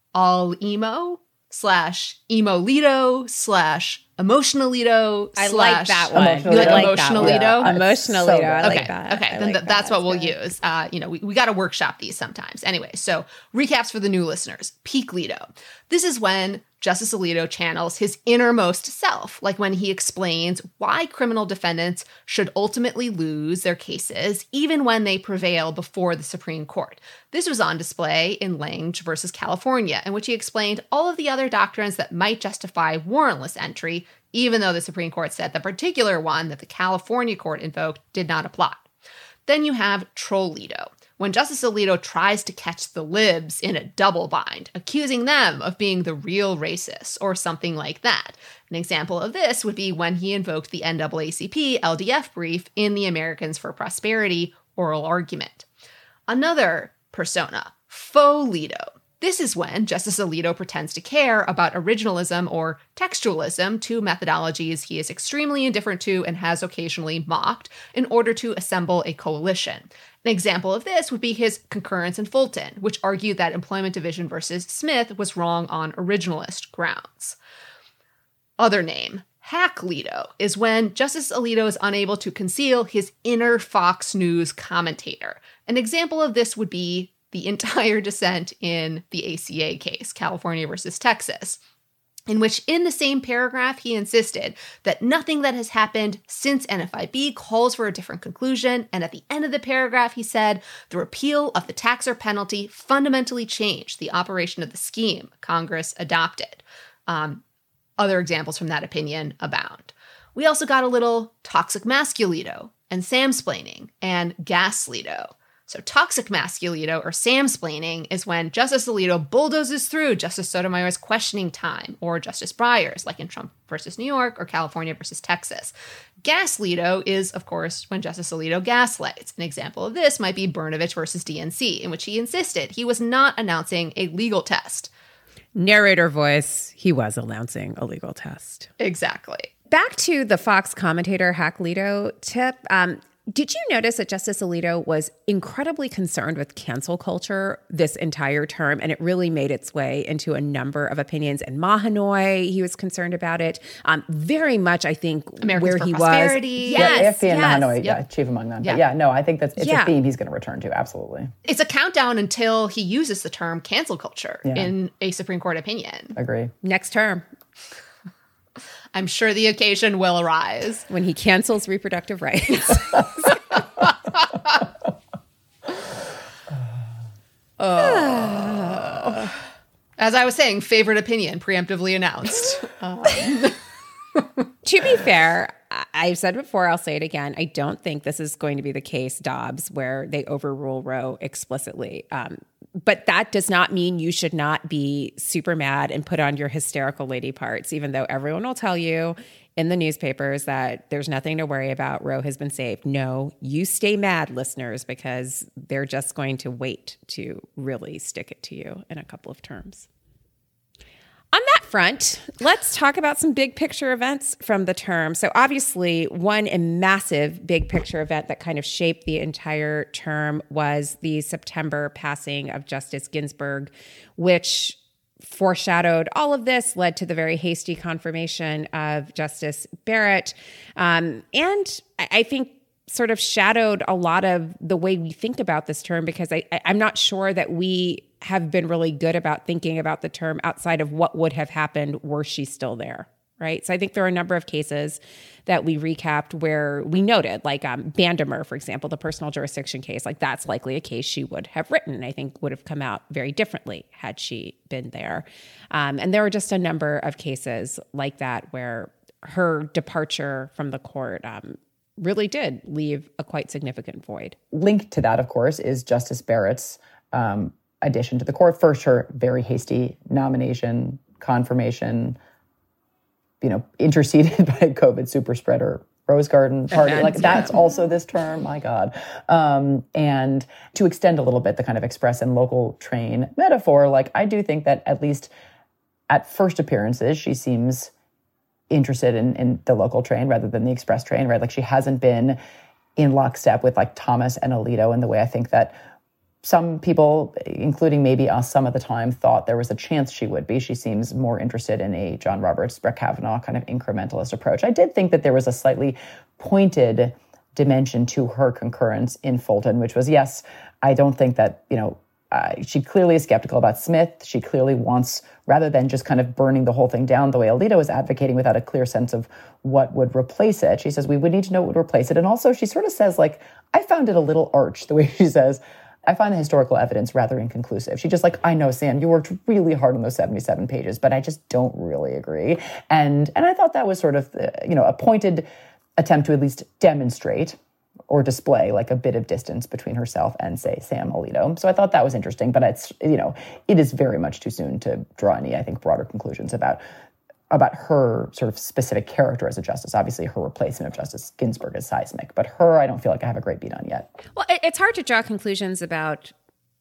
all emo slash emo-lito slash emotionalito. I slash, like that one. You like I like emotionalito? that one. Emotionalito. So I like okay. that. Okay. I Then like th- that's that. what we'll Good. use. Uh, you know, we, we got to workshop these sometimes. Anyway, so recaps for the new listeners. Peak Leto. This is when Justice Alito channels his innermost self, like when he explains why criminal defendants should ultimately lose their cases, even when they prevail before the Supreme Court. This was on display in Lange versus California, in which he explained all of the other doctrines that might justify warrantless entry, even though the Supreme Court said the particular one that the California court invoked did not apply. Then you have Trollito, when Justice Alito tries to catch the libs in a double bind, accusing them of being the real racists or something like that. An example of this would be when he invoked the N double A C P L D F brief in the Americans for Prosperity oral argument. Another persona, Faux Leto. This is when Justice Alito pretends to care about originalism or textualism, two methodologies he is extremely indifferent to and has occasionally mocked, in order to assemble a coalition. An example of this would be his concurrence in Fulton, which argued that Employment Division versus Smith was wrong on originalist grounds. Other name, Hack Leto, is when Justice Alito is unable to conceal his inner Fox News commentator. An example of this would be the entire dissent in the A C A case, California versus Texas, in which in the same paragraph he insisted that nothing that has happened since N F I B calls for a different conclusion, and at the end of the paragraph he said, the repeal of the tax or penalty fundamentally changed the operation of the scheme Congress adopted. Um, other examples from that opinion abound. We also got a little toxic masculito and samsplaining and gasleto. So toxic masculito or samsplaining is when Justice Alito bulldozes through Justice Sotomayor's questioning time, or Justice Breyer's, like in Trump versus New York or California versus Texas. Gasleto is, of course, when Justice Alito gaslights. An example of this might be Brnovich versus D N C, in which he insisted he was not announcing a legal test. Narrator voice, he was announcing a legal test. Exactly. Back to the Fox commentator Hack Leto tip. Um, Did you notice that Justice Alito was incredibly concerned with cancel culture this entire term, and it really made its way into a number of opinions? And Mahanoy, he was concerned about it. Um, very much, I think, Americans where for he Prosperity. was. Yeah, Yes, A F P and yes. Mahanoy, Yep. yeah, chief among them. Yeah. But yeah, no, I think that's it's Yeah. a theme he's going to return to, absolutely. It's a countdown until he uses the term cancel culture Yeah. in a Supreme Court opinion. Agree. Next term, I'm sure the occasion will arise. when he cancels reproductive rights. As I was saying, favorite opinion preemptively announced. Um, To be fair, I- I've said before, I'll say it again. I don't think this is going to be the case, Dobbs, where they overrule Roe explicitly. Um, but that does not mean you should not be super mad and put on your hysterical lady parts, even though everyone will tell you in the newspapers that there's nothing to worry about. Roe has been saved. No, you stay mad, listeners, because they're just going to wait to really stick it to you in a couple of terms. On that front, let's talk about some big picture events from the term. So obviously, one massive big picture event that kind of shaped the entire term was the September passing of Justice Ginsburg, which foreshadowed all of this, led to the very hasty confirmation of Justice Barrett, um, and I, I think sort of shadowed a lot of the way we think about this term, because I, I, I'm not sure that we have been really good about thinking about the term outside of what would have happened were she still there, right? So I think there are a number of cases that we recapped where we noted, like um, Bandemer, for example, the personal jurisdiction case, like that's likely a case she would have written, and I think would have come out very differently had she been there. Um, and there were just a number of cases like that where her departure from the court um, really did leave a quite significant void. Linked to that, of course, is Justice Barrett's um, addition to the court. First, her very hasty nomination, confirmation, you know, interceded by a COVID super spreader Rose Garden party. Like that's also this term, my God. Um, and to extend a little bit the kind of express and local train metaphor, like I do think that at least at first appearances, she seems interested in, in the local train rather than the express train, right? Like she hasn't been in lockstep with like Thomas and Alito in the way I think that some people, including maybe us some of the time, thought there was a chance she would be. She seems more interested in a John Roberts, Brett Kavanaugh kind of incrementalist approach. I did think that there was a slightly pointed dimension to her concurrence in Fulton, which was, yes, I don't think that, you know, Uh, she clearly is skeptical about Smith. She clearly wants, rather than just kind of burning the whole thing down the way Alito is advocating without a clear sense of what would replace it, she says we would need to know what would replace it. And also she sort of says, like, I found it a little arch, the way she says, I find the historical evidence rather inconclusive. She just like, I know, Sam, you worked really hard on those seventy-seven pages, but I just don't really agree. And and I thought that was sort of, uh, you know, a pointed attempt to at least demonstrate or display like a bit of distance between herself and, say, Sam Alito. So I thought that was interesting, but it's, you know, it is very much too soon to draw any, I think, broader conclusions about about her sort of specific character as a justice. Obviously, her replacement of Justice Ginsburg is seismic, but her, I don't feel like I have a great beat on yet. Well, it's hard to draw conclusions about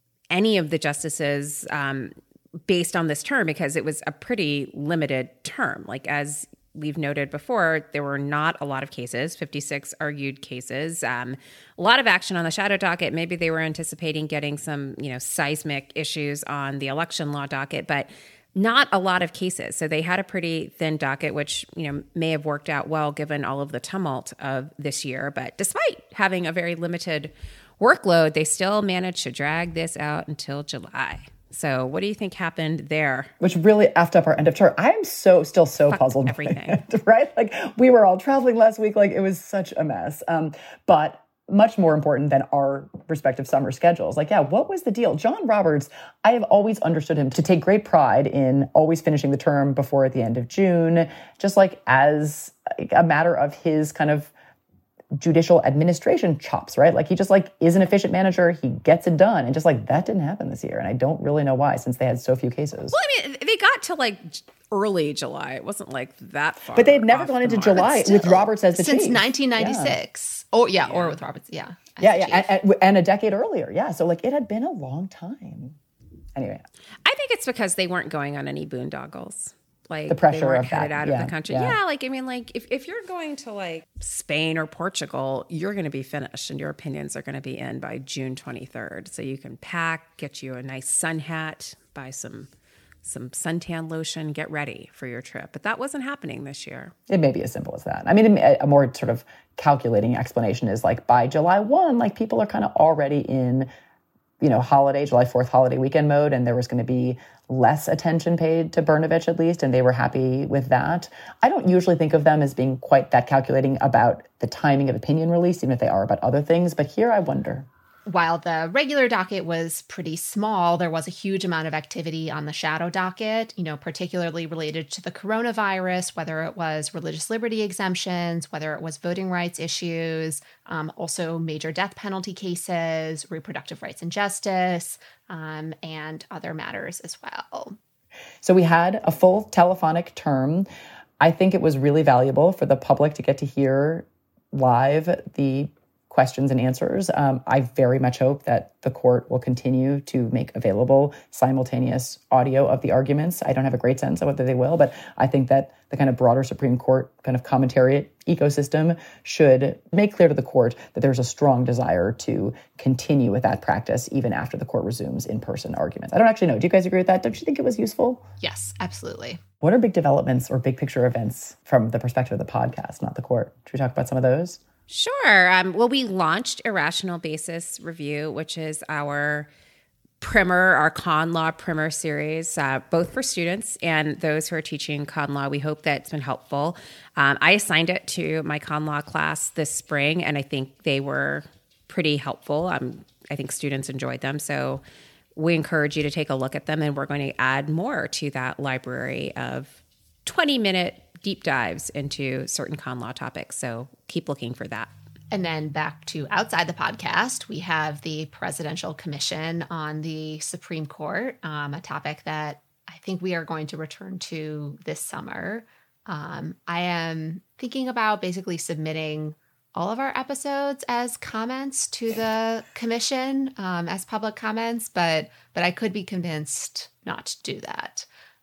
any of the justices um, based on this term because it was a pretty limited term. Like, as we've noted before, there were not a lot of cases, fifty-six argued cases, um, a lot of action on the shadow docket. Maybe they were anticipating getting some, you know, seismic issues on the election law docket, but not a lot of cases. So they had a pretty thin docket, which, you know, may have worked out well given all of the tumult of this year. But despite having a very limited workload, they still managed to drag this out until July. So what do you think happened there? Which really effed up our end of term. I am so still so Fucked puzzled. Everything. By it, right? Like we were all traveling last week. Like it was such a mess. Um, but much more important than our respective summer schedules. Like, yeah, what was the deal? John Roberts, I have always understood him to take great pride in always finishing the term before at the end of June, just like as a matter of his kind of judicial administration chops, right? Like he just like is an efficient manager. He gets it done. And just like that didn't happen this year. And I don't really know why, since they had so few cases. Well, I mean, they got to like early July. It wasn't like that far. But they had never gone into July still, with Roberts as the since chief. nineteen ninety-six. Yeah. Oh, yeah, yeah, or with Roberts, yeah. Yeah, yeah, and, and, and a decade earlier. Yeah, so like it had been a long time. Anyway. I think it's because they weren't going on any boondoggles. Like the pressure they weren't of headed that. out yeah, of the country. Yeah. yeah, like I mean, like if, if you're going to like Spain or Portugal, you're going to be finished and your opinions are going to be in by June twenty-third. So you can pack, get you a nice sun hat, buy some some suntan lotion, get ready for your trip. But that wasn't happening this year. It may be as simple as that. I mean, a more sort of calculating explanation is like by July first, like people are kind of already in, you know, holiday, July fourth holiday weekend mode, and there was going to be less attention paid to Brnovich at least, and they were happy with that. I don't usually think of them as being quite that calculating about the timing of opinion release, even if they are about other things, but here I wonder. While the regular docket was pretty small, there was a huge amount of activity on the shadow docket, you know, particularly related to the coronavirus, whether it was religious liberty exemptions, whether it was voting rights issues, um, also major death penalty cases, reproductive rights and justice, um, and other matters as well. So we had a full telephonic term. I think it was really valuable for the public to get to hear live the questions and answers. Um, I very much hope that the court will continue to make available simultaneous audio of the arguments. I don't have a great sense of whether they will, but I think that the kind of broader Supreme Court kind of commentariat ecosystem should make clear to the court that there's a strong desire to continue with that practice even after the court resumes in-person arguments. I don't actually know. Do you guys agree with that? Don't you think it was useful? Yes, absolutely. What are big developments or big picture events from the perspective of the podcast, not the court? Should we talk about some of those? Sure. Um, well, we launched Irrational Basis Review, which is our primer, our con law primer series, uh, both for students and those who are teaching con law. We hope that it's been helpful. Um, I assigned it to my con law class this spring, and I think they were pretty helpful. Um, I think students enjoyed them. So we encourage you to take a look at them, and we're going to add more to that library of twenty-minute deep dives into certain con law topics. So keep looking for that. And then back to outside the podcast, we have the Presidential Commission on the Supreme Court, um, a topic that I think we are going to return to this summer. Um, I am thinking about basically submitting all of our episodes as comments to the commission, um, as public comments, but but I could be convinced not to do that.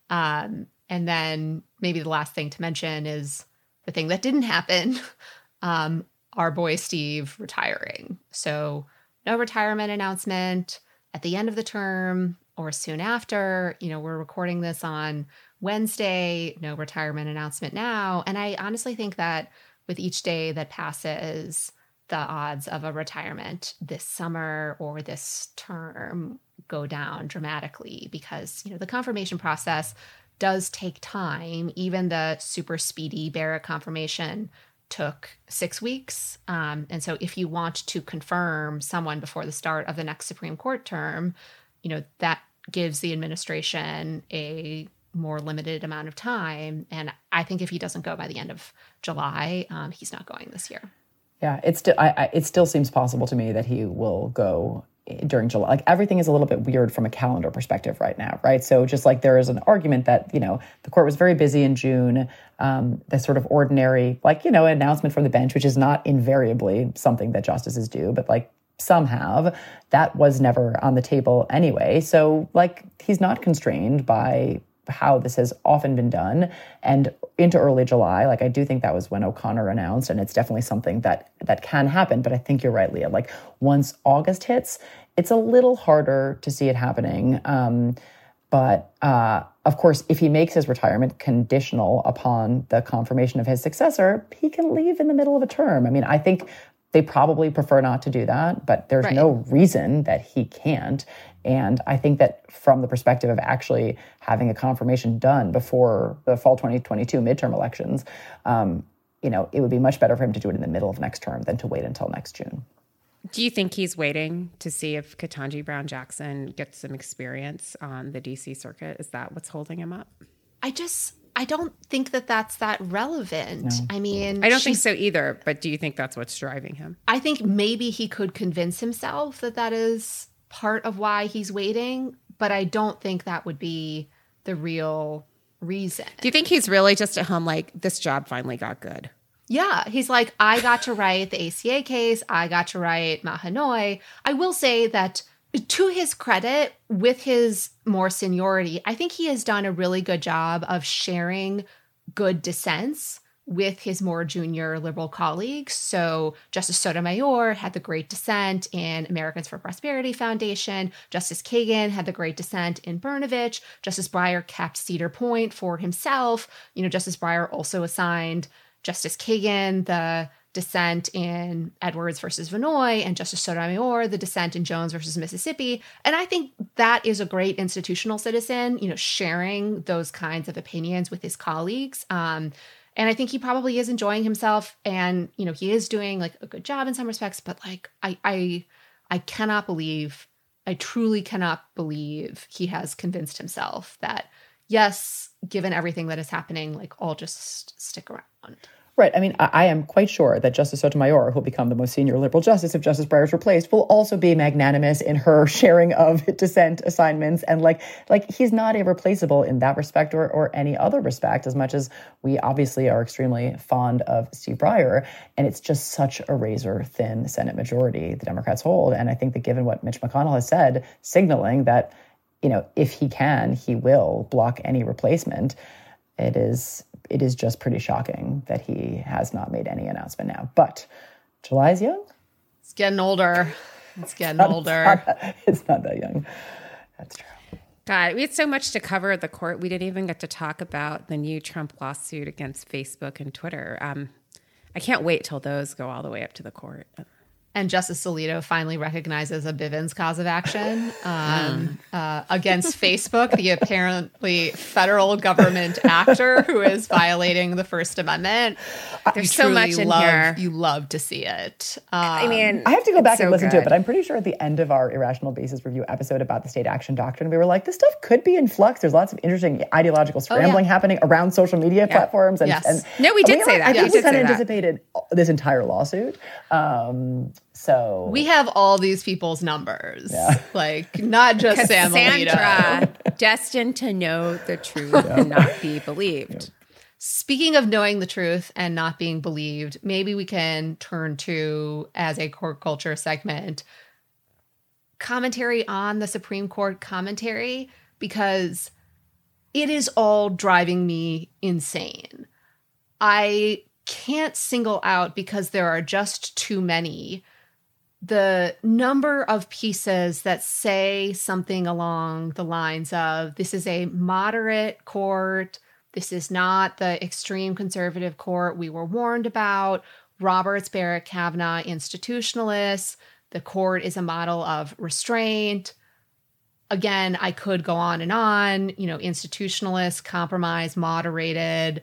Um, and then maybe the last thing to mention is the thing that didn't happen, um, our boy Steve retiring. So no retirement announcement. at the end of the term or soon after. You know, we're recording this on Wednesday, no retirement announcement now. And I honestly think that with each day that passes, the odds of a retirement this summer or this term go down dramatically because, you know, the confirmation process does take time. Even the super speedy Barrett confirmation took six weeks. Um, and so if you want to confirm someone before the start of the next Supreme Court term, you know, that gives the administration a more limited amount of time. And I think if he doesn't go by the end of July, um, he's not going this year. Yeah, it's still, I, I, it still seems possible to me that he will go during July. Like everything is a little bit weird from a calendar perspective right now, right? So just like there is an argument that, you know, the court was very busy in June, um, the sort of ordinary, like, you know, announcement from the bench, which is not invariably something that justices do, but like some have, that was never on the table anyway. So like he's not constrained by how this has often been done. And into early July, like I do think that was when O'Connor announced, and it's definitely something that that can happen. But I think you're right, Leah. Like once August hits, it's a little harder to see it happening. Um, but uh, of course, if he makes his retirement conditional upon the confirmation of his successor, he can leave in the middle of a term. I mean, I think they probably prefer not to do that, but there's right. no reason that he can't. And I think that from the perspective of actually having a confirmation done before the fall twenty twenty-two midterm elections, um, you know, it would be much better for him to do it in the middle of next term than to wait until next June. Do you think he's waiting to see if Ketanji Brown Jackson gets some experience on the D C circuit? Is that what's holding him up? I just, I don't think that that's that relevant. No. I mean, I don't think so either, but do you think that's what's driving him? I think maybe he could convince himself that that is part of why he's waiting, but I don't think that would be the real reason. Do you think he's really just at home like, this job finally got good? Yeah, he's like, I got to write the A C A case. I got to write Mahanoy. I will say that to his credit, with his more seniority, I think he has done a really good job of sharing good dissents with his more junior liberal colleagues. So Justice Sotomayor had the great dissent in Americans for Prosperity Foundation. Justice Kagan had the great dissent in Brnovich. Justice Breyer kept Cedar Point for himself. You know, Justice Breyer also assigned Justice Kagan the dissent in Edwards versus Vinoy, and Justice Sotomayor the dissent in Jones versus Mississippi. And I think that is a great institutional citizen, you know, sharing those kinds of opinions with his colleagues. Um, and I think he probably is enjoying himself, and, you know, he is doing like a good job in some respects, but like, I, I, I cannot believe, I truly cannot believe he has convinced himself that, yes, given everything that is happening, like, I'll just stick around. Right. I mean, I, I am quite sure that Justice Sotomayor, who will become the most senior liberal justice if Justice Breyer is replaced, will also be magnanimous in her sharing of dissent assignments. And like, like he's not irreplaceable in that respect or, or any other respect, as much as we obviously are extremely fond of Steve Breyer. And it's just such a razor-thin Senate majority the Democrats hold. And I think that given what Mitch McConnell has said, signaling that, you know, if he can, he will block any replacement, it is... it is just pretty shocking that he has not made any announcement now. But July's young? It's getting older. It's getting it's not, older. It's not, it's not that young. That's true. God, we had so much to cover at the court. We didn't even get to talk about the new Trump lawsuit against Facebook and Twitter. Um, I can't wait till those go all the way up to the court. And Justice Alito finally recognizes a Bivens cause of action um, uh, against Facebook, the apparently federal government actor who is violating the First Amendment. There's so much in love, here. You love to see it. Um, I mean, I have to go back and so listen good. to it, but I'm pretty sure at the end of our Irrational Basis review episode about the state action doctrine, we were like, this stuff could be in flux. There's lots of interesting ideological scrambling oh, yeah. happening around social media yeah. platforms. And, yes. and No, we did we, say that. I We think did we kind say of that. anticipated this entire lawsuit. Um, so we have all these people's numbers, yeah. like not just Sam Alito. Cassandra, destined to know the truth yeah. and not be believed. Yeah. Speaking of knowing the truth and not being believed, maybe we can turn to, as a court culture segment, commentary on the Supreme Court commentary, because it is all driving me insane. I can't single out, because there are just too many, the number of pieces that say something along the lines of, this is a moderate court, this is not the extreme conservative court we were warned about, Roberts, Barrett, Kavanaugh, institutionalists, the court is a model of restraint. Again, I could go on and on, you know, institutionalists, compromise, moderated.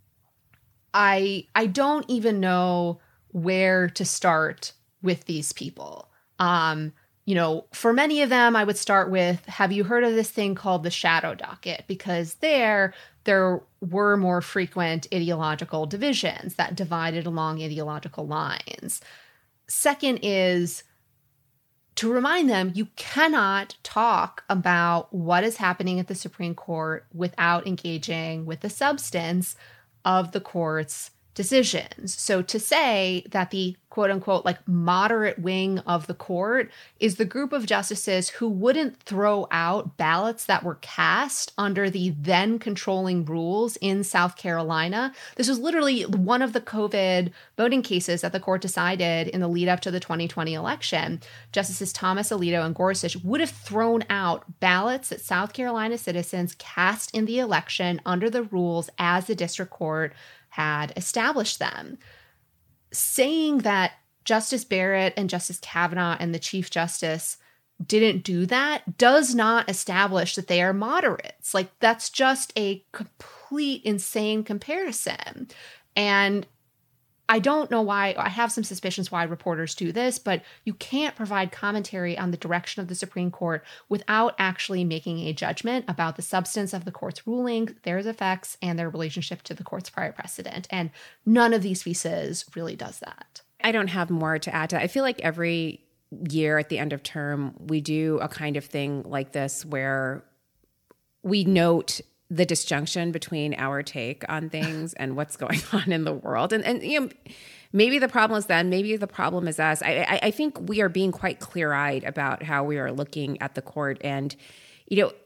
I I don't even know where to start with these people. Um, you know, for many of them, I would start with, have you heard of this thing called the shadow docket? Because there, there were more frequent ideological divisions that divided along ideological lines. Second is to remind them, you cannot talk about what is happening at the Supreme Court without engaging with the substance of the court's decisions. So to say that the quote unquote like moderate wing of the court is the group of justices who wouldn't throw out ballots that were cast under the then controlling rules in South Carolina. This was literally one of the COVID voting cases that the court decided in the lead up to the twenty twenty election. Justices Thomas, Alito, and Gorsuch would have thrown out ballots that South Carolina citizens cast in the election under the rules as the district court had established them. Saying that Justice Barrett and Justice Kavanaugh and the Chief Justice didn't do that does not establish that they are moderates. Like, that's just a complete insane comparison. And I don't know why, I have some suspicions why reporters do this, but you can't provide commentary on the direction of the Supreme Court without actually making a judgment about the substance of the court's ruling, their effects, and their relationship to the court's prior precedent. And none of these pieces really does that. I don't have more to add to that. I feel like every year at the end of term, we do a kind of thing like this where we note the disjunction between our take on things and what's going on in the world. And, and you know, maybe the problem is them, maybe the problem is us. I, I, I think we are being quite clear-eyed about how we are looking at the court. And, you know,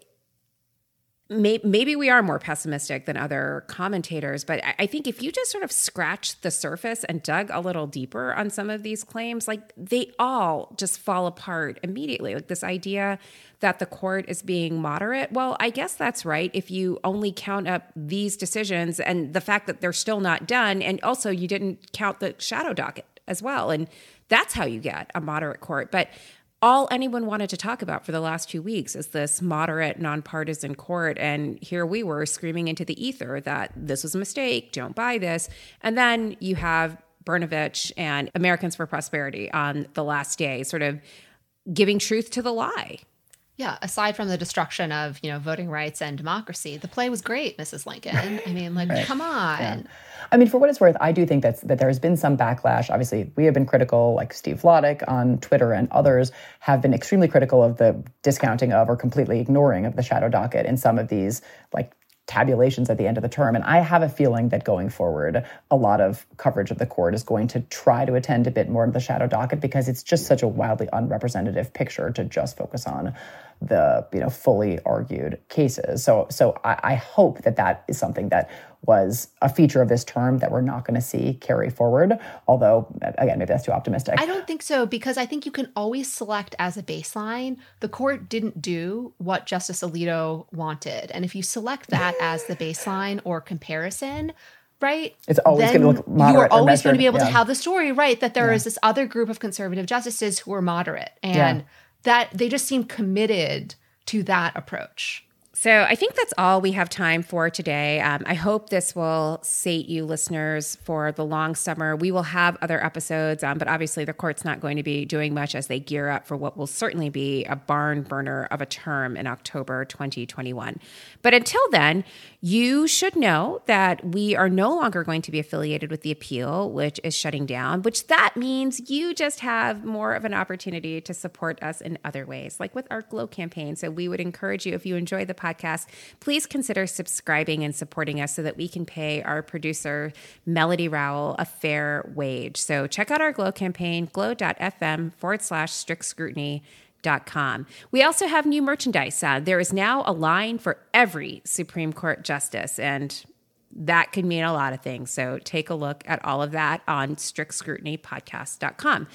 may, maybe we are more pessimistic than other commentators, but I, I think if you just sort of scratched the surface and dug a little deeper on some of these claims, like they all just fall apart immediately. Like this idea that the court is being moderate. Well, I guess that's right if you only count up these decisions and the fact that they're still not done. And also you didn't count the shadow docket as well. And that's how you get a moderate court. But all anyone wanted to talk about for the last two weeks is this moderate, nonpartisan court. And here we were screaming into the ether that this was a mistake, don't buy this. And then you have Brnovich and Americans for Prosperity on the last day sort of giving truth to the lie. Yeah, aside from the destruction of, you know, voting rights and democracy, the play was great, Missus Lincoln. I mean, like, right. Come on. Yeah. I mean, for what it's worth, I do think that's, that there has been some backlash. Obviously, we have been critical, like Steve Vladeck on Twitter and others have been extremely critical of the discounting of or completely ignoring of the shadow docket in some of these, like, tabulations at the end of the term. And I have a feeling that going forward, a lot of coverage of the court is going to try to attend a bit more to the shadow docket because it's just such a wildly unrepresentative picture to just focus on the, you know, fully argued cases. So, so I, I hope that that is something that was a feature of this term that we're not going to see carry forward. Although, again, maybe that's too optimistic. I don't think so, because I think you can always select as a baseline. The court didn't do what Justice Alito wanted. And if you select that as the baseline or comparison, right? It's always going to look moderate. You are always going to be able yeah. to tell the story, right? That there yeah. is this other group of conservative justices who are moderate. And yeah. that they just seem committed to that approach. So I think that's all we have time for today. Um, I hope this will sate you listeners for the long summer. We will have other episodes, um, but obviously the court's not going to be doing much as they gear up for what will certainly be a barn burner of a term in October twenty twenty-one. But until then, you should know that we are no longer going to be affiliated with the Appeal, which is shutting down, which that means you just have more of an opportunity to support us in other ways, like with our Glow campaign. So we would encourage you, if you enjoy the podcast, please consider subscribing and supporting us so that we can pay our producer, Melody Rowell, a fair wage. So check out our Glow campaign, glow.fm forward slash strict scrutiny. Dot com. We also have new merchandise. Uh, there is now a line for every Supreme Court justice, and that could mean a lot of things. So take a look at all of that on strict scrutiny podcast dot com.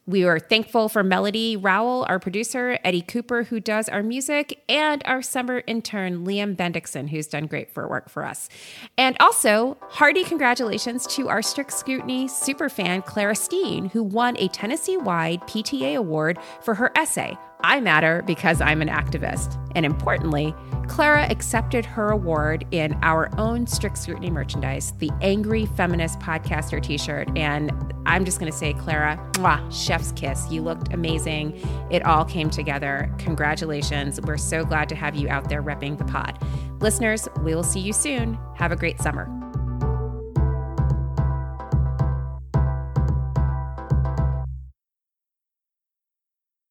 We are thankful for Melody Rowell, our producer, Eddie Cooper, who does our music, and our summer intern, Liam Bendixson, who's done great for work for us. And also, hearty congratulations to our Strict Scrutiny superfan, Clara Steen, who won a Tennessee-wide P T A award for her essay, I Matter Because I'm an Activist. And importantly, Clara accepted her award in our own Strict Scrutiny merchandise, the Angry Feminist Podcaster t-shirt. And I'm just going to say, Clara, mwah, chef's kiss. You looked amazing. It all came together. Congratulations. We're so glad to have you out there repping the pod. Listeners, we will see you soon. Have a great summer.